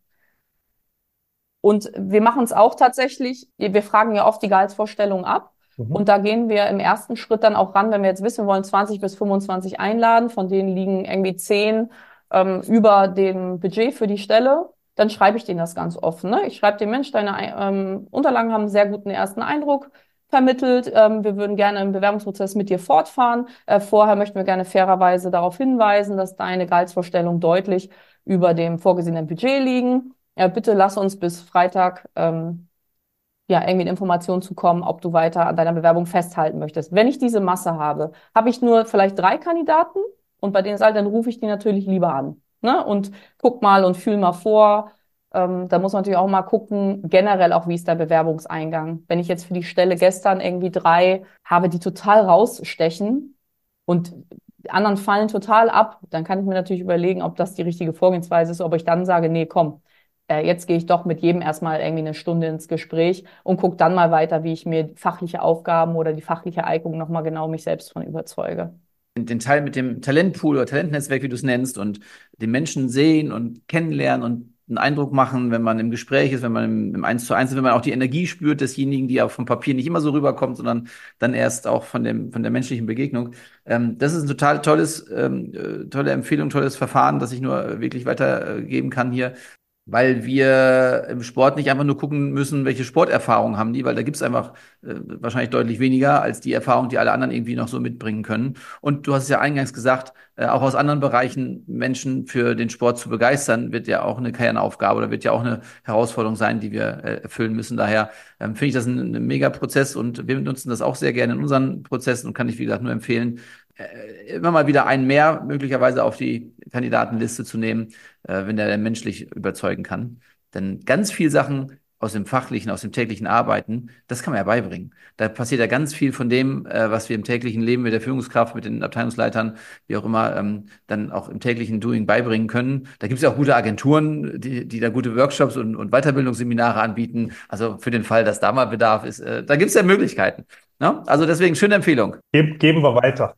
Und wir machen es auch tatsächlich, wir fragen ja oft die Gehaltsvorstellungen ab. Mhm. Und da gehen wir im ersten Schritt dann auch ran, wenn wir jetzt wissen, wir wollen zwanzig bis fünfundzwanzig einladen, von denen liegen irgendwie zehn ähm, über dem Budget für die Stelle, dann schreibe ich denen das ganz offen. Ne? Ich schreibe dem Mensch, deine ähm, Unterlagen haben einen sehr guten ersten Eindruck vermittelt. Ähm, wir würden gerne im Bewerbungsprozess mit dir fortfahren. Äh, vorher möchten wir gerne fairerweise darauf hinweisen, dass deine Gehaltsvorstellungen deutlich über dem vorgesehenen Budget liegen. Ja, bitte lass uns bis Freitag ähm, ja irgendwie eine Information zukommen, ob du weiter an deiner Bewerbung festhalten möchtest. Wenn ich diese Masse habe, habe ich nur vielleicht drei Kandidaten und bei denen dann rufe ich die natürlich lieber an. Ne? Und guck mal und fühl mal vor. Ähm, da muss man natürlich auch mal gucken, generell auch, wie ist der Bewerbungseingang. Wenn ich jetzt für die Stelle gestern irgendwie drei habe, die total rausstechen und die anderen fallen total ab, dann kann ich mir natürlich überlegen, ob das die richtige Vorgehensweise ist, ob ich dann sage, nee, komm, äh, jetzt gehe ich doch mit jedem erstmal irgendwie eine Stunde ins Gespräch und gucke dann mal weiter, wie ich mir fachliche Aufgaben oder die fachliche Eignung nochmal genau mich selbst von überzeuge. Den Teil mit dem Talentpool oder Talentnetzwerk, wie du es nennst, und den Menschen sehen und kennenlernen und einen Eindruck machen, wenn man im Gespräch ist, wenn man im, im Eins zu Eins ist, wenn man auch die Energie spürt desjenigen, die auch vom Papier nicht immer so rüberkommt, sondern dann erst auch von dem, von der menschlichen Begegnung. Ähm, das ist ein total tolles, ähm, äh, tolle Empfehlung, tolles Verfahren, das ich nur wirklich weitergeben kann hier. Weil wir im Sport nicht einfach nur gucken müssen, welche Sporterfahrung haben die, weil da gibt's einfach äh, wahrscheinlich deutlich weniger als die Erfahrung, die alle anderen irgendwie noch so mitbringen können. Und du hast es ja eingangs gesagt, äh, auch aus anderen Bereichen Menschen für den Sport zu begeistern, wird ja auch eine Kernaufgabe oder wird ja auch eine Herausforderung sein, die wir äh, erfüllen müssen. Daher ähm, finde ich das ein, ein Mega-Prozess und wir nutzen das auch sehr gerne in unseren Prozessen und kann ich, wie gesagt, nur empfehlen, äh, immer mal wieder einen mehr möglicherweise auf die Kandidatenliste zu nehmen, äh, wenn der, der menschlich überzeugen kann. Denn ganz viel Sachen aus dem fachlichen, aus dem täglichen Arbeiten, das kann man ja beibringen. Da passiert ja ganz viel von dem, äh, was wir im täglichen Leben mit der Führungskraft, mit den Abteilungsleitern, wie auch immer, ähm, dann auch im täglichen Doing beibringen können. Da gibt es ja auch gute Agenturen, die, die da gute Workshops und, und Weiterbildungsseminare anbieten. Also für den Fall, dass da mal Bedarf ist, äh, da gibt es ja Möglichkeiten. Ne? Also deswegen schöne Empfehlung. Ge geben wir weiter.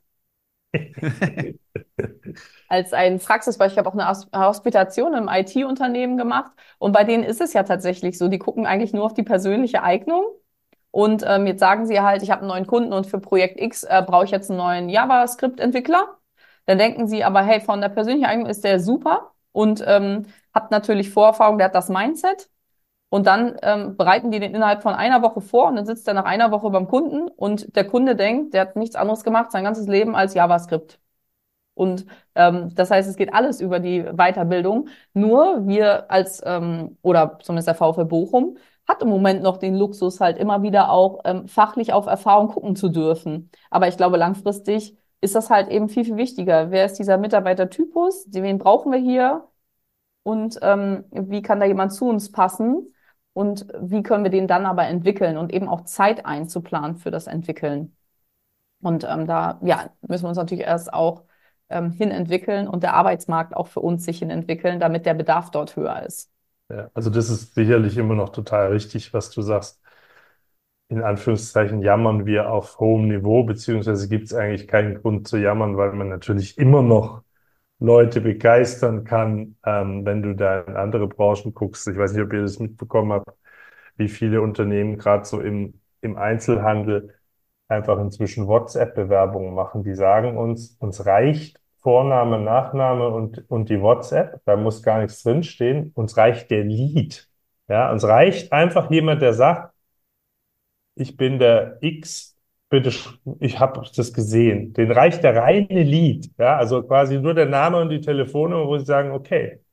Als ein Praxisbeispiel, ich habe auch eine Hos- Hospitation im I T-Unternehmen gemacht und bei denen ist es ja tatsächlich so, die gucken eigentlich nur auf die persönliche Eignung und ähm, jetzt sagen sie halt, ich habe einen neuen Kunden und für Projekt X äh, brauche ich jetzt einen neuen JavaScript-Entwickler. Dann denken sie aber, hey, von der persönlichen Eignung ist der super und ähm, hat natürlich Vorerfahrung, der hat das Mindset. Und dann ähm, bereiten die den innerhalb von einer Woche vor und dann sitzt er nach einer Woche beim Kunden und der Kunde denkt, der hat nichts anderes gemacht sein ganzes Leben als JavaScript. Und ähm, das heißt, es geht alles über die Weiterbildung. Nur wir als, ähm, oder zumindest der VfL Bochum, hat im Moment noch den Luxus, halt immer wieder auch ähm, fachlich auf Erfahrung gucken zu dürfen. Aber ich glaube, langfristig ist das halt eben viel, viel wichtiger. Wer ist dieser Mitarbeitertypus? Wen brauchen wir hier? Und ähm, wie kann da jemand zu uns passen? Und wie können wir den dann aber entwickeln und eben auch Zeit einzuplanen für das Entwickeln? Und ähm, da ja, müssen wir uns natürlich erst auch ähm, hin entwickeln und der Arbeitsmarkt auch für uns sich hin entwickeln, damit der Bedarf dort höher ist. Ja, also das ist sicherlich immer noch total richtig, was du sagst. In Anführungszeichen jammern wir auf hohem Niveau, beziehungsweise gibt es eigentlich keinen Grund zu jammern, weil man natürlich immer noch Leute begeistern kann, ähm, wenn du da in andere Branchen guckst. Ich weiß nicht, ob ihr das mitbekommen habt, wie viele Unternehmen gerade so im, im Einzelhandel einfach inzwischen WhatsApp-Bewerbungen machen. Die sagen uns, uns reicht Vorname, Nachname und, und die WhatsApp, da muss gar nichts drinstehen. Uns reicht der Lead. Ja, uns reicht einfach jemand, der sagt, ich bin der X, bitte, sch- ich habe das gesehen. Den reicht der reine Lead. Ja, also quasi nur der Name und die Telefonnummer, wo sie sagen, okay,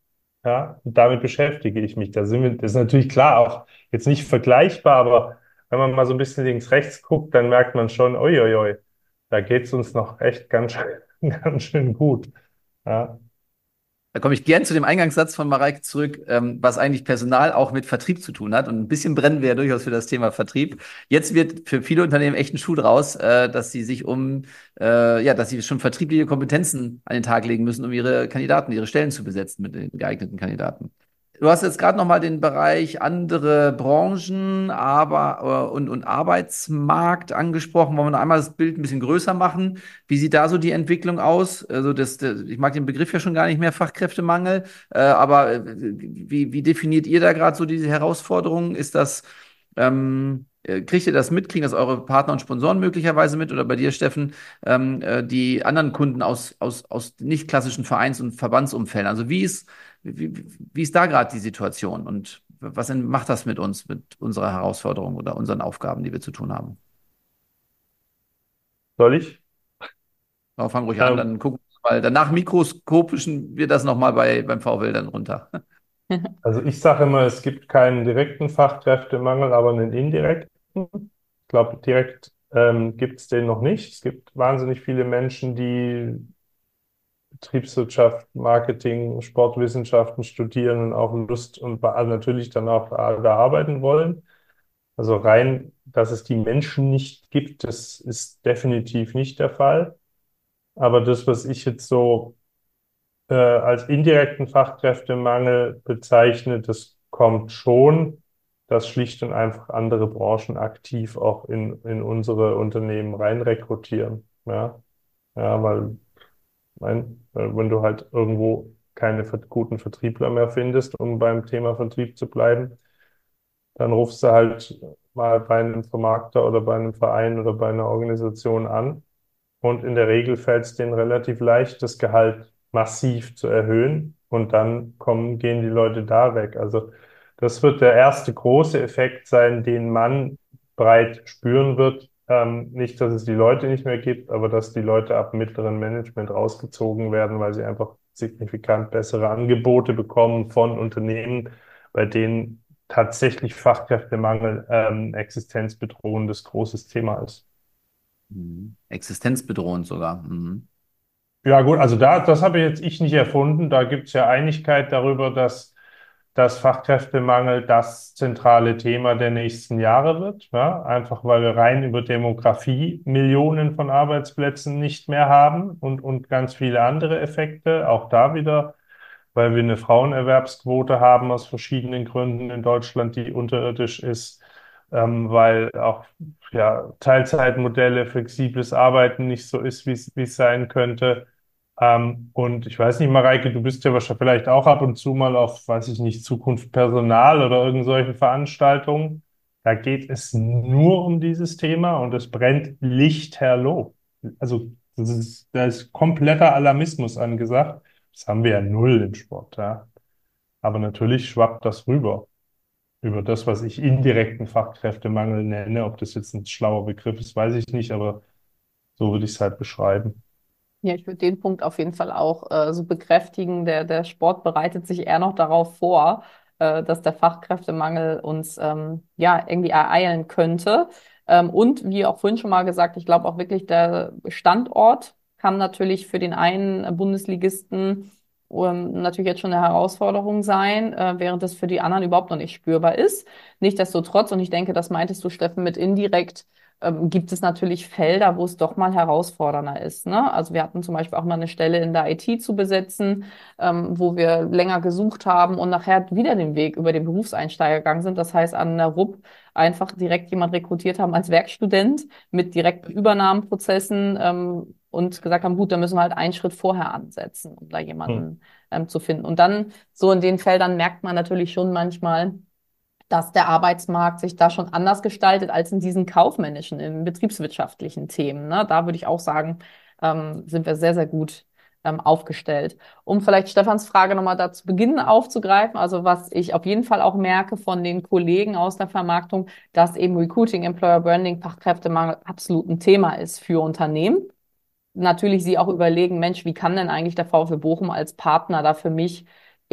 Ja, und damit beschäftige ich mich. Da sind wir, das ist natürlich klar auch jetzt nicht vergleichbar, aber wenn man mal so ein bisschen links, rechts guckt, dann merkt man schon, oi, oi, oi, da geht's uns noch echt ganz, schön- ganz schön gut. Ja. Da komme ich gern zu dem Eingangssatz von Mareike zurück, ähm, was eigentlich Personal auch mit Vertrieb zu tun hat. Und ein bisschen brennen wir ja durchaus für das Thema Vertrieb. Jetzt wird für viele Unternehmen echt ein Schuh draus, äh, dass sie sich um, äh, ja, dass sie schon vertriebliche Kompetenzen an den Tag legen müssen, um ihre Kandidaten, ihre Stellen zu besetzen mit den geeigneten Kandidaten. Du hast jetzt gerade noch mal den Bereich andere Branchen, aber äh, und, und Arbeitsmarkt angesprochen. Wollen wir noch einmal das Bild ein bisschen größer machen? Wie sieht da so die Entwicklung aus? Also das, das, ich mag den Begriff ja schon gar nicht mehr, Fachkräftemangel. Äh, aber äh, wie, wie definiert ihr da gerade so diese Herausforderungen? Ist das, ähm, äh, kriegt ihr das mit? Kriegen das eure Partner und Sponsoren möglicherweise mit? Oder bei dir, Steffen, ähm, äh, die anderen Kunden aus, aus, aus nicht klassischen Vereins- und Verbandsumfeldern? Also wie ist, wie, wie ist da gerade die Situation? Und was macht das mit uns, mit unserer Herausforderung oder unseren Aufgaben, die wir zu tun haben? Soll ich? Aber fang ruhig an, Ähm, dann gucken wir mal. Danach mikroskopischen wir das nochmal bei, beim VfL dann runter. also ich sage immer, es gibt keinen direkten Fachkräftemangel, aber einen indirekten. Ich glaube, direkt ähm, gibt es den noch nicht. Es gibt wahnsinnig viele Menschen, die Betriebswirtschaft, Marketing, Sportwissenschaften studieren und auch Lust und be- also natürlich dann auch da da arbeiten wollen. Also rein, dass es die Menschen nicht gibt, das ist definitiv nicht der Fall. Aber das, was ich jetzt so äh, als indirekten Fachkräftemangel bezeichne, das kommt schon, dass schlicht und einfach andere Branchen aktiv auch in, in unsere Unternehmen rein rekrutieren. Ja, ja, weil mein, äh, wenn du halt irgendwo keine ver- guten Vertriebler mehr findest, um beim Thema Vertrieb zu bleiben, dann rufst du halt mal bei einem Vermarkter oder bei einem Verein oder bei einer Organisation an. Und in der Regel fällt es denen relativ leicht, das Gehalt massiv zu erhöhen. Und dann kommen, gehen die Leute da weg. Also das wird der erste große Effekt sein, den man breit spüren wird. Ähm, nicht, dass es die Leute nicht mehr gibt, aber dass die Leute ab mittleren Management rausgezogen werden, weil sie einfach signifikant bessere Angebote bekommen von Unternehmen, bei denen tatsächlich Fachkräftemangel ähm, existenzbedrohendes großes Thema ist. Mhm. Existenzbedrohend sogar. Mhm. Ja gut, also da, das habe jetzt ich nicht erfunden. Da gibt es ja Einigkeit darüber, dass, dass Fachkräftemangel das zentrale Thema der nächsten Jahre wird. Ja? Einfach weil wir rein über Demografie Millionen von Arbeitsplätzen nicht mehr haben und, und ganz viele andere Effekte. Auch da wieder, weil wir eine Frauenerwerbsquote haben aus verschiedenen Gründen in Deutschland, die unterirdisch ist, ähm, weil auch ja, Teilzeitmodelle, flexibles Arbeiten nicht so ist, wie es wie es sein könnte. Ähm, und ich weiß nicht, Mareike, du bist ja wahrscheinlich vielleicht auch ab und zu mal auf, weiß ich nicht, Zukunft Personal oder irgend solche Veranstaltungen. Da geht es nur um dieses Thema und es brennt lichterloh. Also das ist, da ist kompletter Alarmismus angesagt. Das haben wir ja null im Sport, ja. Aber natürlich schwappt das rüber. Über das, was ich indirekten Fachkräftemangel nenne. Ob das jetzt ein schlauer Begriff ist, weiß ich nicht, aber so würde ich es halt beschreiben. Ja, ich würde den Punkt auf jeden Fall auch äh, so bekräftigen. Der, der Sport bereitet sich eher noch darauf vor, äh, dass der Fachkräftemangel uns ähm, ja irgendwie ereilen könnte. Ähm, und wie auch vorhin schon mal gesagt, ich glaube auch wirklich, der Standort kann natürlich für den einen Bundesligisten ähm, natürlich jetzt schon eine Herausforderung sein, äh, während das für die anderen überhaupt noch nicht spürbar ist. Nichtsdestotrotz, und ich denke, das meintest du, Steffen, mit indirekt ähm, gibt es natürlich Felder, wo es doch mal herausfordernder ist, ne? Also wir hatten zum Beispiel auch mal eine Stelle in der I T zu besetzen, ähm, wo wir länger gesucht haben und nachher wieder den Weg über den Berufseinsteiger gegangen sind. Das heißt, an der R U P einfach direkt jemand rekrutiert haben als Werkstudent mit direkten Übernahmeprozessen ähm, und gesagt haben, gut, da müssen wir halt einen Schritt vorher ansetzen, um da Hm. jemanden ähm, zu finden. Und dann so in den Feldern merkt man natürlich schon manchmal, dass der Arbeitsmarkt sich da schon anders gestaltet als in diesen kaufmännischen, in betriebswirtschaftlichen Themen. Ne? Da würde ich auch sagen, ähm, sind wir sehr, sehr gut ähm, aufgestellt. Um vielleicht Stefans Frage nochmal da zu Beginn aufzugreifen, also was ich auf jeden Fall auch merke von den Kollegen aus der Vermarktung, dass eben Recruiting, Employer Branding, Fachkräftemangel absolut ein Thema ist für Unternehmen. Natürlich sie auch überlegen, Mensch, wie kann denn eigentlich der VfL Bochum als Partner da für mich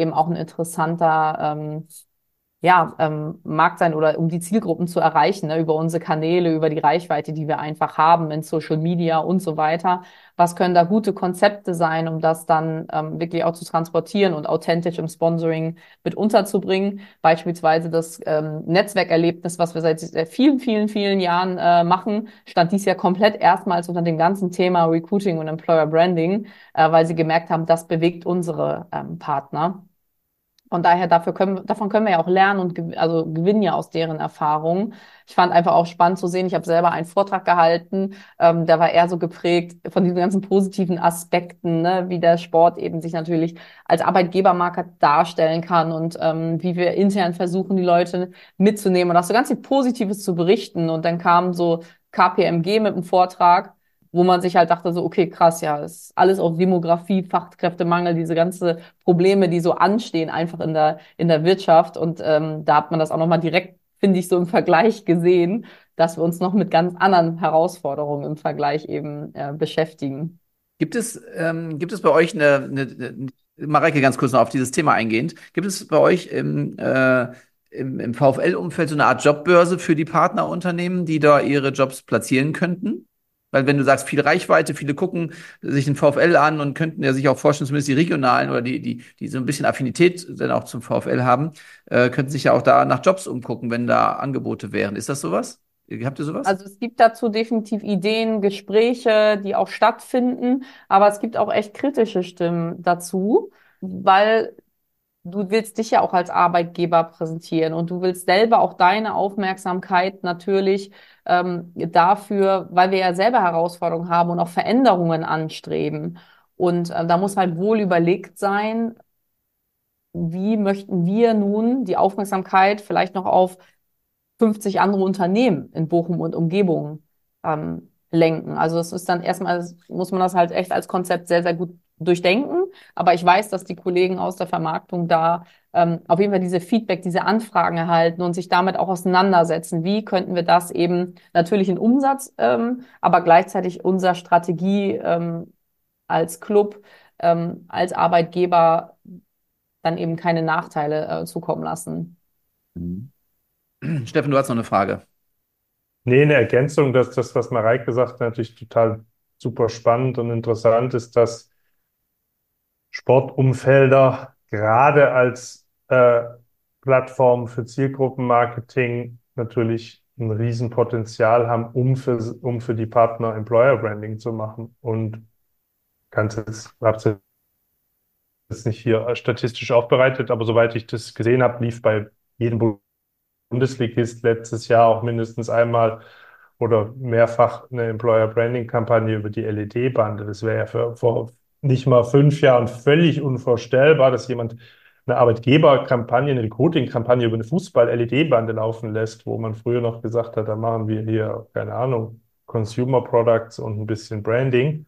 eben auch ein interessanter ähm, ja, ähm, Markt sein oder um die Zielgruppen zu erreichen, ne, über unsere Kanäle, über die Reichweite, die wir einfach haben in Social Media und so weiter. Was können da gute Konzepte sein, um das dann ähm, wirklich auch zu transportieren und authentisch im Sponsoring mit unterzubringen? Beispielsweise das ähm, Netzwerkerlebnis, was wir seit sehr vielen, vielen, vielen Jahren äh, machen, stand dies Jahr komplett erstmals unter dem ganzen Thema Recruiting und Employer Branding, äh, weil sie gemerkt haben, das bewegt unsere ähm, Partner. Von daher, dafür können, davon können wir ja auch lernen und gew also gewinnen ja aus deren Erfahrungen. Ich fand einfach auch spannend zu sehen, ich habe selber einen Vortrag gehalten, ähm, der war eher so geprägt von diesen ganzen positiven Aspekten, ne, wie der Sport eben sich natürlich als Arbeitgebermarke darstellen kann und ähm, wie wir intern versuchen, die Leute mitzunehmen und auch so ganz viel Positives zu berichten. Und dann kam so K P M G mit einem Vortrag, wo man sich halt dachte, so, okay, krass, ja, ist alles auf Demografie, Fachkräftemangel, diese ganze Probleme, die so anstehen, einfach in der, in der Wirtschaft. Und ähm, da hat man das auch nochmal direkt, finde ich, so im Vergleich gesehen, dass wir uns noch mit ganz anderen Herausforderungen im Vergleich eben äh, beschäftigen. Gibt es, ähm, gibt es bei euch eine, eine, eine, Mareike, ganz kurz noch auf dieses Thema eingehend, gibt es bei euch im, äh, im, im VfL-Umfeld so eine Art Jobbörse für die Partnerunternehmen, die da ihre Jobs platzieren könnten? Weil wenn du sagst, viel Reichweite, viele gucken sich den VfL an und könnten ja sich auch vorstellen, zumindest die regionalen oder die, die, die so ein bisschen Affinität dann auch zum VfL haben, äh, könnten sich ja auch da nach Jobs umgucken, wenn da Angebote wären. Ist das sowas? Habt ihr sowas? Also es gibt dazu definitiv Ideen, Gespräche, die auch stattfinden, aber es gibt auch echt kritische Stimmen dazu, weil du willst dich ja auch als Arbeitgeber präsentieren und du willst selber auch deine Aufmerksamkeit natürlich ähm, dafür, weil wir ja selber Herausforderungen haben und auch Veränderungen anstreben. Und äh, da muss halt wohl überlegt sein, wie möchten wir nun die Aufmerksamkeit vielleicht noch auf fünfzig andere Unternehmen in Bochum und Umgebung ähm, lenken. Also es ist dann erstmal, muss man das halt echt als Konzept sehr, sehr gut durchdenken. Aber ich weiß, dass die Kollegen aus der Vermarktung da ähm, auf jeden Fall diese Feedback, diese Anfragen erhalten und sich damit auch auseinandersetzen. Wie könnten wir das eben natürlich in Umsatz, ähm, aber gleichzeitig unserer Strategie ähm, als Club, ähm, als Arbeitgeber dann eben keine Nachteile äh, zukommen lassen. Mhm. Steffen, du hast noch eine Frage. Nee, eine Ergänzung, dass das, was Mareike gesagt hat, natürlich total super spannend und interessant ist, dass Sportumfelder gerade als äh, Plattform für Zielgruppenmarketing natürlich ein Riesenpotenzial haben, um für, um für die Partner Employer Branding zu machen. Und kannst jetzt, hab's jetzt nicht hier statistisch aufbereitet, aber soweit ich das gesehen habe, lief bei jedem Bundesligist letztes Jahr auch mindestens einmal oder mehrfach eine Employer Branding Kampagne über die L E D-Bande. Das wäre ja für, vor nicht mal fünf Jahren völlig unvorstellbar, dass jemand eine Arbeitgeberkampagne, eine Recruiting-Kampagne über eine Fußball-L E D-Bande laufen lässt, wo man früher noch gesagt hat, da machen wir hier, keine Ahnung, Consumer Products und ein bisschen Branding.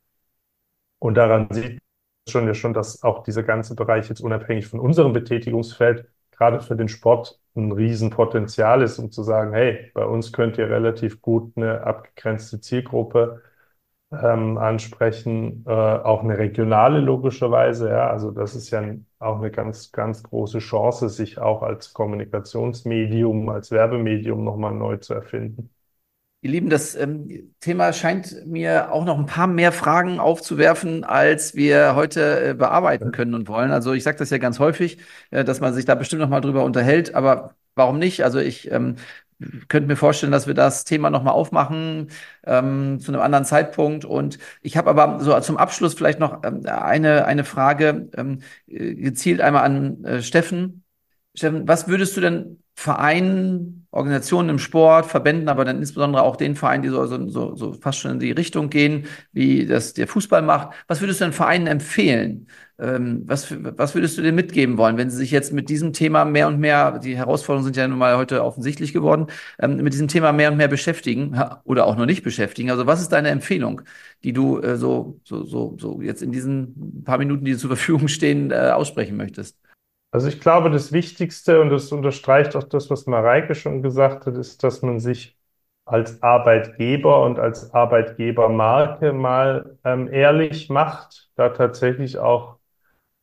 Und daran sieht man schon ja schon, dass auch dieser ganze Bereich jetzt unabhängig von unserem Betätigungsfeld gerade für den Sport ein Riesenpotenzial ist, um zu sagen, hey, bei uns könnt ihr relativ gut eine abgegrenzte Zielgruppe ähm, ansprechen, äh, auch eine regionale logischerweise, ja, also das ist ja auch eine ganz, ganz große Chance, sich auch als Kommunikationsmedium, als Werbemedium nochmal neu zu erfinden. Ihr Lieben, das ähm, Thema scheint mir auch noch ein paar mehr Fragen aufzuwerfen, als wir heute äh, bearbeiten können und wollen. Also ich sage das ja ganz häufig, äh, dass man sich da bestimmt noch mal drüber unterhält, aber warum nicht? Also ich ähm, könnte mir vorstellen, dass wir das Thema noch mal aufmachen ähm, zu einem anderen Zeitpunkt. Und ich habe aber so zum Abschluss vielleicht noch ähm, eine, eine Frage ähm, gezielt einmal an äh, Steffen. Steffen, was würdest du denn Vereinen, Organisationen im Sport, Verbänden, aber dann insbesondere auch den Vereinen, die so, so, so, so fast schon in die Richtung gehen, wie das der Fußball macht, was würdest du den Vereinen empfehlen? Ähm, was, was würdest du denen mitgeben wollen, wenn sie sich jetzt mit diesem Thema mehr und mehr, die Herausforderungen sind ja nun mal heute offensichtlich geworden, ähm, mit diesem Thema mehr und mehr beschäftigen oder auch noch nicht beschäftigen? Also was ist deine Empfehlung, die du äh, so, so, so, so jetzt in diesen paar Minuten, die dir zur Verfügung stehen, äh, aussprechen möchtest? Also ich glaube, das Wichtigste, und das unterstreicht auch das, was Mareike schon gesagt hat, ist, dass man sich als Arbeitgeber und als Arbeitgebermarke mal ähm, ehrlich macht, da tatsächlich auch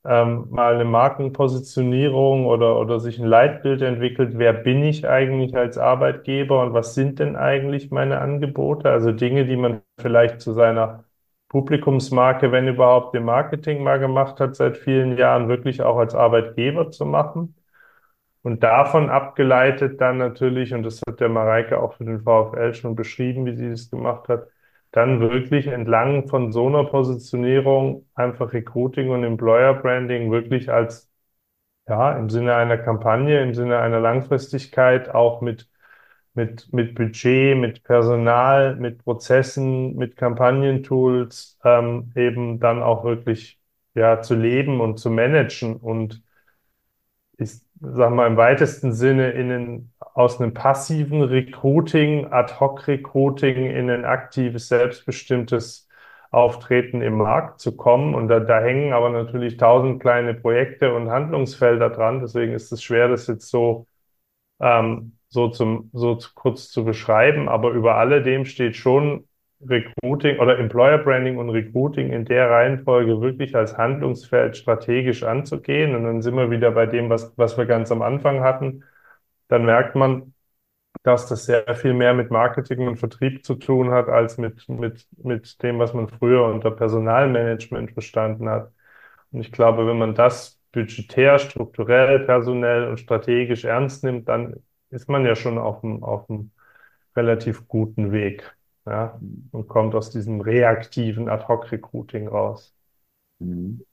ähm, mal eine Markenpositionierung oder, oder sich ein Leitbild entwickelt. Wer bin ich eigentlich als Arbeitgeber und was sind denn eigentlich meine Angebote? Also Dinge, die man vielleicht zu seiner Publikumsmarke, wenn überhaupt, im Marketing mal gemacht hat, seit vielen Jahren wirklich auch als Arbeitgeber zu machen. Und davon abgeleitet dann natürlich, und das hat der Mareike auch für den VfL schon beschrieben, wie sie das gemacht hat, dann wirklich entlang von so einer Positionierung einfach Recruiting und Employer Branding wirklich als, ja, im Sinne einer Kampagne, im Sinne einer Langfristigkeit, auch mit, mit, mit Budget, mit Personal, mit Prozessen, mit Kampagnentools, ähm, eben dann auch wirklich, ja, zu leben und zu managen und ich sage mal im weitesten Sinne in den, aus einem passiven Recruiting, Ad-hoc-Recruiting in ein aktives, selbstbestimmtes Auftreten im Markt zu kommen. Und da, da hängen aber natürlich tausend kleine Projekte und Handlungsfelder dran. Deswegen ist es schwer, das jetzt so, ähm, so zum, so zu, kurz zu beschreiben. Aber über alledem steht schon Recruiting oder Employer Branding und Recruiting in der Reihenfolge wirklich als Handlungsfeld strategisch anzugehen. Und dann sind wir wieder bei dem, was, was wir ganz am Anfang hatten. Dann merkt man, dass das sehr viel mehr mit Marketing und Vertrieb zu tun hat, als mit, mit, mit dem, was man früher unter Personalmanagement verstanden hat. Und ich glaube, wenn man das budgetär, strukturell, personell und strategisch ernst nimmt, dann ist man ja schon auf einem, auf einem relativ guten Weg, ja, und kommt aus diesem reaktiven Ad-hoc-Recruiting raus. Mhm.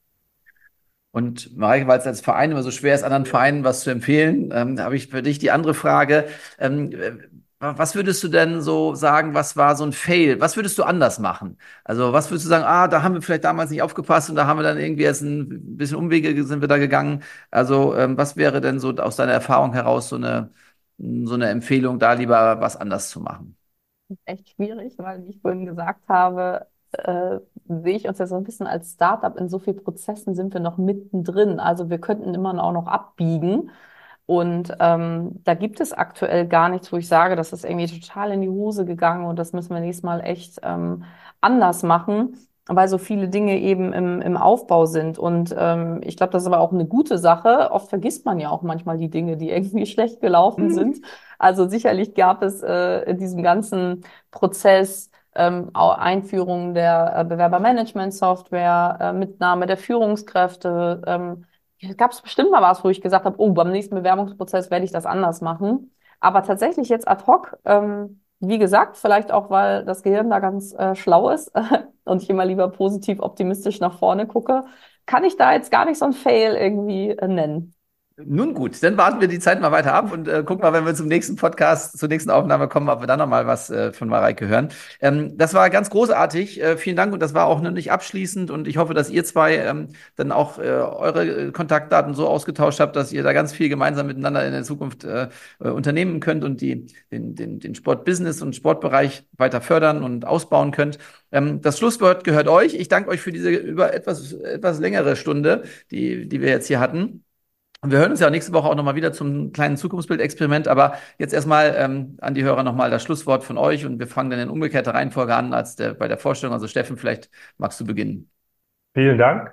Und Mareike, weil es als Verein immer so schwer ist, anderen Vereinen was zu empfehlen, ähm, habe ich für dich die andere Frage. Ähm, äh, was würdest du denn so sagen, was war so ein Fail? Was würdest du anders machen? Also was würdest du sagen, ah, da haben wir vielleicht damals nicht aufgepasst und da haben wir dann irgendwie erst ein bisschen Umwege sind wir da gegangen. Also ähm, was wäre denn so aus deiner Erfahrung heraus so eine, so eine Empfehlung, da lieber was anders zu machen? Echt schwierig, weil, wie ich vorhin gesagt habe, äh, sehe ich uns ja so ein bisschen als Startup. In so vielen Prozessen sind wir noch mittendrin. Also wir könnten immer auch noch abbiegen. Und ähm, da gibt es aktuell gar nichts, wo ich sage, das ist irgendwie total in die Hose gegangen und das müssen wir nächstes Mal echt ähm, anders machen, weil so viele Dinge eben im, im Aufbau sind. Und ähm, ich glaube, das ist aber auch eine gute Sache. Oft vergisst man ja auch manchmal die Dinge, die irgendwie schlecht gelaufen sind. Also sicherlich gab es äh, in diesem ganzen Prozess ähm, auch Einführung der äh, Bewerbermanagement-Software, äh, Mitnahme der Führungskräfte, ähm, gab es bestimmt mal was, wo ich gesagt habe, oh, beim nächsten Bewerbungsprozess werde ich das anders machen. Aber tatsächlich jetzt ad hoc, ähm, wie gesagt, vielleicht auch, weil das Gehirn da ganz äh, schlau ist und ich immer lieber positiv optimistisch nach vorne gucke, kann ich da jetzt gar nicht so ein Fail irgendwie äh, nennen. Nun gut, dann warten wir die Zeit mal weiter ab und äh, gucken mal, wenn wir zum nächsten Podcast, zur nächsten Aufnahme kommen, ob wir dann noch mal was äh, von Mareike hören. Ähm, das war ganz großartig. Äh, vielen Dank und das war auch noch nicht abschließend und ich hoffe, dass ihr zwei ähm, dann auch äh, eure äh, Kontaktdaten so ausgetauscht habt, dass ihr da ganz viel gemeinsam miteinander in der Zukunft äh, äh, unternehmen könnt und die, den, den, den Sportbusiness und Sportbereich weiter fördern und ausbauen könnt. Ähm, das Schlusswort gehört euch. Ich danke euch für diese über etwas, etwas längere Stunde, die, die wir jetzt hier hatten. Und wir hören uns ja nächste Woche auch nochmal wieder zum kleinen Zukunftsbildexperiment. Aber jetzt erstmal ähm, an die Hörer nochmal das Schlusswort von euch. Und wir fangen dann in umgekehrter Reihenfolge an als der, bei der Vorstellung. Also Steffen, vielleicht magst du beginnen. Vielen Dank.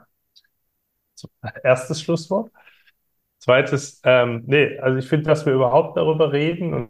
Erstes Schlusswort. Zweites, ähm, nee, also ich finde, dass wir überhaupt darüber reden und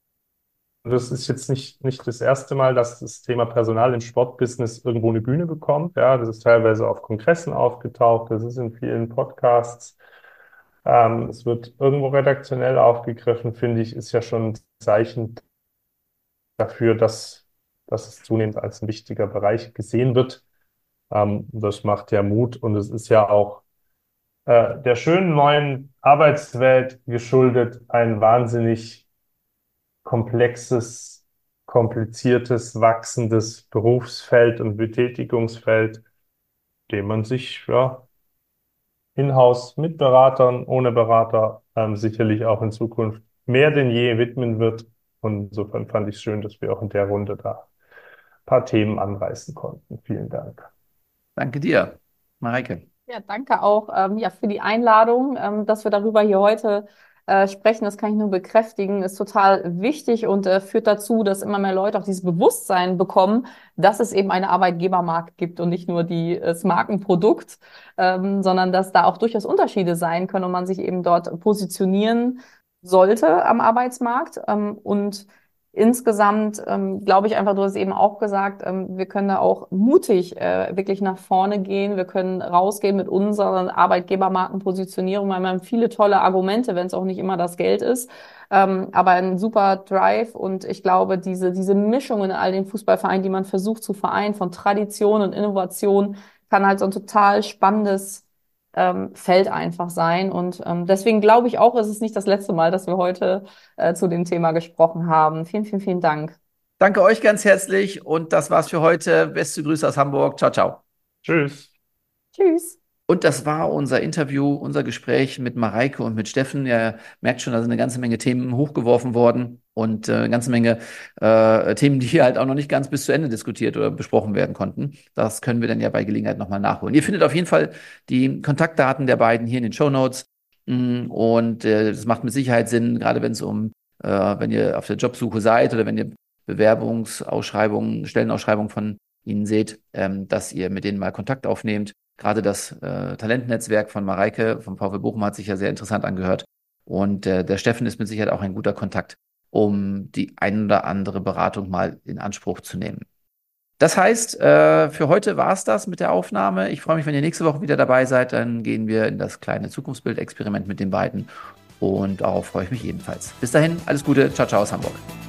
das ist jetzt nicht, nicht das erste Mal, dass das Thema Personal im Sportbusiness irgendwo eine Bühne bekommt. Ja, das ist teilweise auf Kongressen aufgetaucht, das ist in vielen Podcasts. Ähm, es wird irgendwo redaktionell aufgegriffen, finde ich, ist ja schon ein Zeichen dafür, dass, dass es zunehmend als ein wichtiger Bereich gesehen wird. Ähm, das macht ja Mut und es ist ja auch äh, der schönen neuen Arbeitswelt geschuldet, ein wahnsinnig komplexes, kompliziertes, wachsendes Berufsfeld und Betätigungsfeld, dem man sich ja in-house mit Beratern, ohne Berater ähm, sicherlich auch in Zukunft mehr denn je widmen wird. Und insofern fand ich es schön, dass wir auch in der Runde da ein paar Themen anreißen konnten. Vielen Dank. Danke dir, Mareike. Ja, danke auch ähm, ja, für die Einladung, ähm, dass wir darüber hier heute äh, sprechen, das kann ich nur bekräftigen, ist total wichtig und äh, führt dazu, dass immer mehr Leute auch dieses Bewusstsein bekommen, dass es eben eine Arbeitgebermarke gibt und nicht nur die, das Markenprodukt, ähm, sondern dass da auch durchaus Unterschiede sein können und man sich eben dort positionieren sollte am Arbeitsmarkt. Ähm, und insgesamt ähm, glaube ich einfach, du hast eben auch gesagt, ähm, wir können da auch mutig äh, wirklich nach vorne gehen. Wir können rausgehen mit unseren Arbeitgebermarkenpositionierung, weil wir haben viele tolle Argumente, wenn es auch nicht immer das Geld ist. Ähm, aber ein super Drive und ich glaube, diese, diese Mischung in all den Fußballvereinen, die man versucht zu vereinen, von Tradition und Innovation, kann halt so ein total spannendes ähm, Feld einfach sein. Und ähm, deswegen glaube ich auch, es ist nicht das letzte Mal, dass wir heute äh, zu dem Thema gesprochen haben. Vielen, vielen, vielen Dank. Danke euch ganz herzlich und das war's für heute. Beste Grüße aus Hamburg. Ciao, ciao. Tschüss. Tschüss. Und das war unser Interview, unser Gespräch mit Mareike und mit Steffen. Ihr merkt schon, da sind eine ganze Menge Themen hochgeworfen worden und äh, eine ganze Menge äh, Themen, die hier halt auch noch nicht ganz bis zu Ende diskutiert oder besprochen werden konnten. Das können wir dann ja bei Gelegenheit nochmal nachholen. Ihr findet auf jeden Fall die Kontaktdaten der beiden hier in den Shownotes. Und äh, das macht mit Sicherheit Sinn, gerade wenn es um, äh, wenn ihr auf der Jobsuche seid oder wenn ihr Bewerbungsausschreibungen, Stellenausschreibungen von ihnen seht, ähm, dass ihr mit denen mal Kontakt aufnehmt. Gerade das äh, Talentnetzwerk von Mareike vom VfL Bochum hat sich ja sehr interessant angehört. Und äh, der Steffen ist mit Sicherheit auch ein guter Kontakt, um die ein oder andere Beratung mal in Anspruch zu nehmen. Das heißt, äh, für heute war es das mit der Aufnahme. Ich freue mich, wenn ihr nächste Woche wieder dabei seid. Dann gehen wir in das kleine Zukunftsbild-Experiment mit den beiden. Und darauf freue ich mich ebenfalls. Bis dahin, alles Gute. Ciao, ciao aus Hamburg.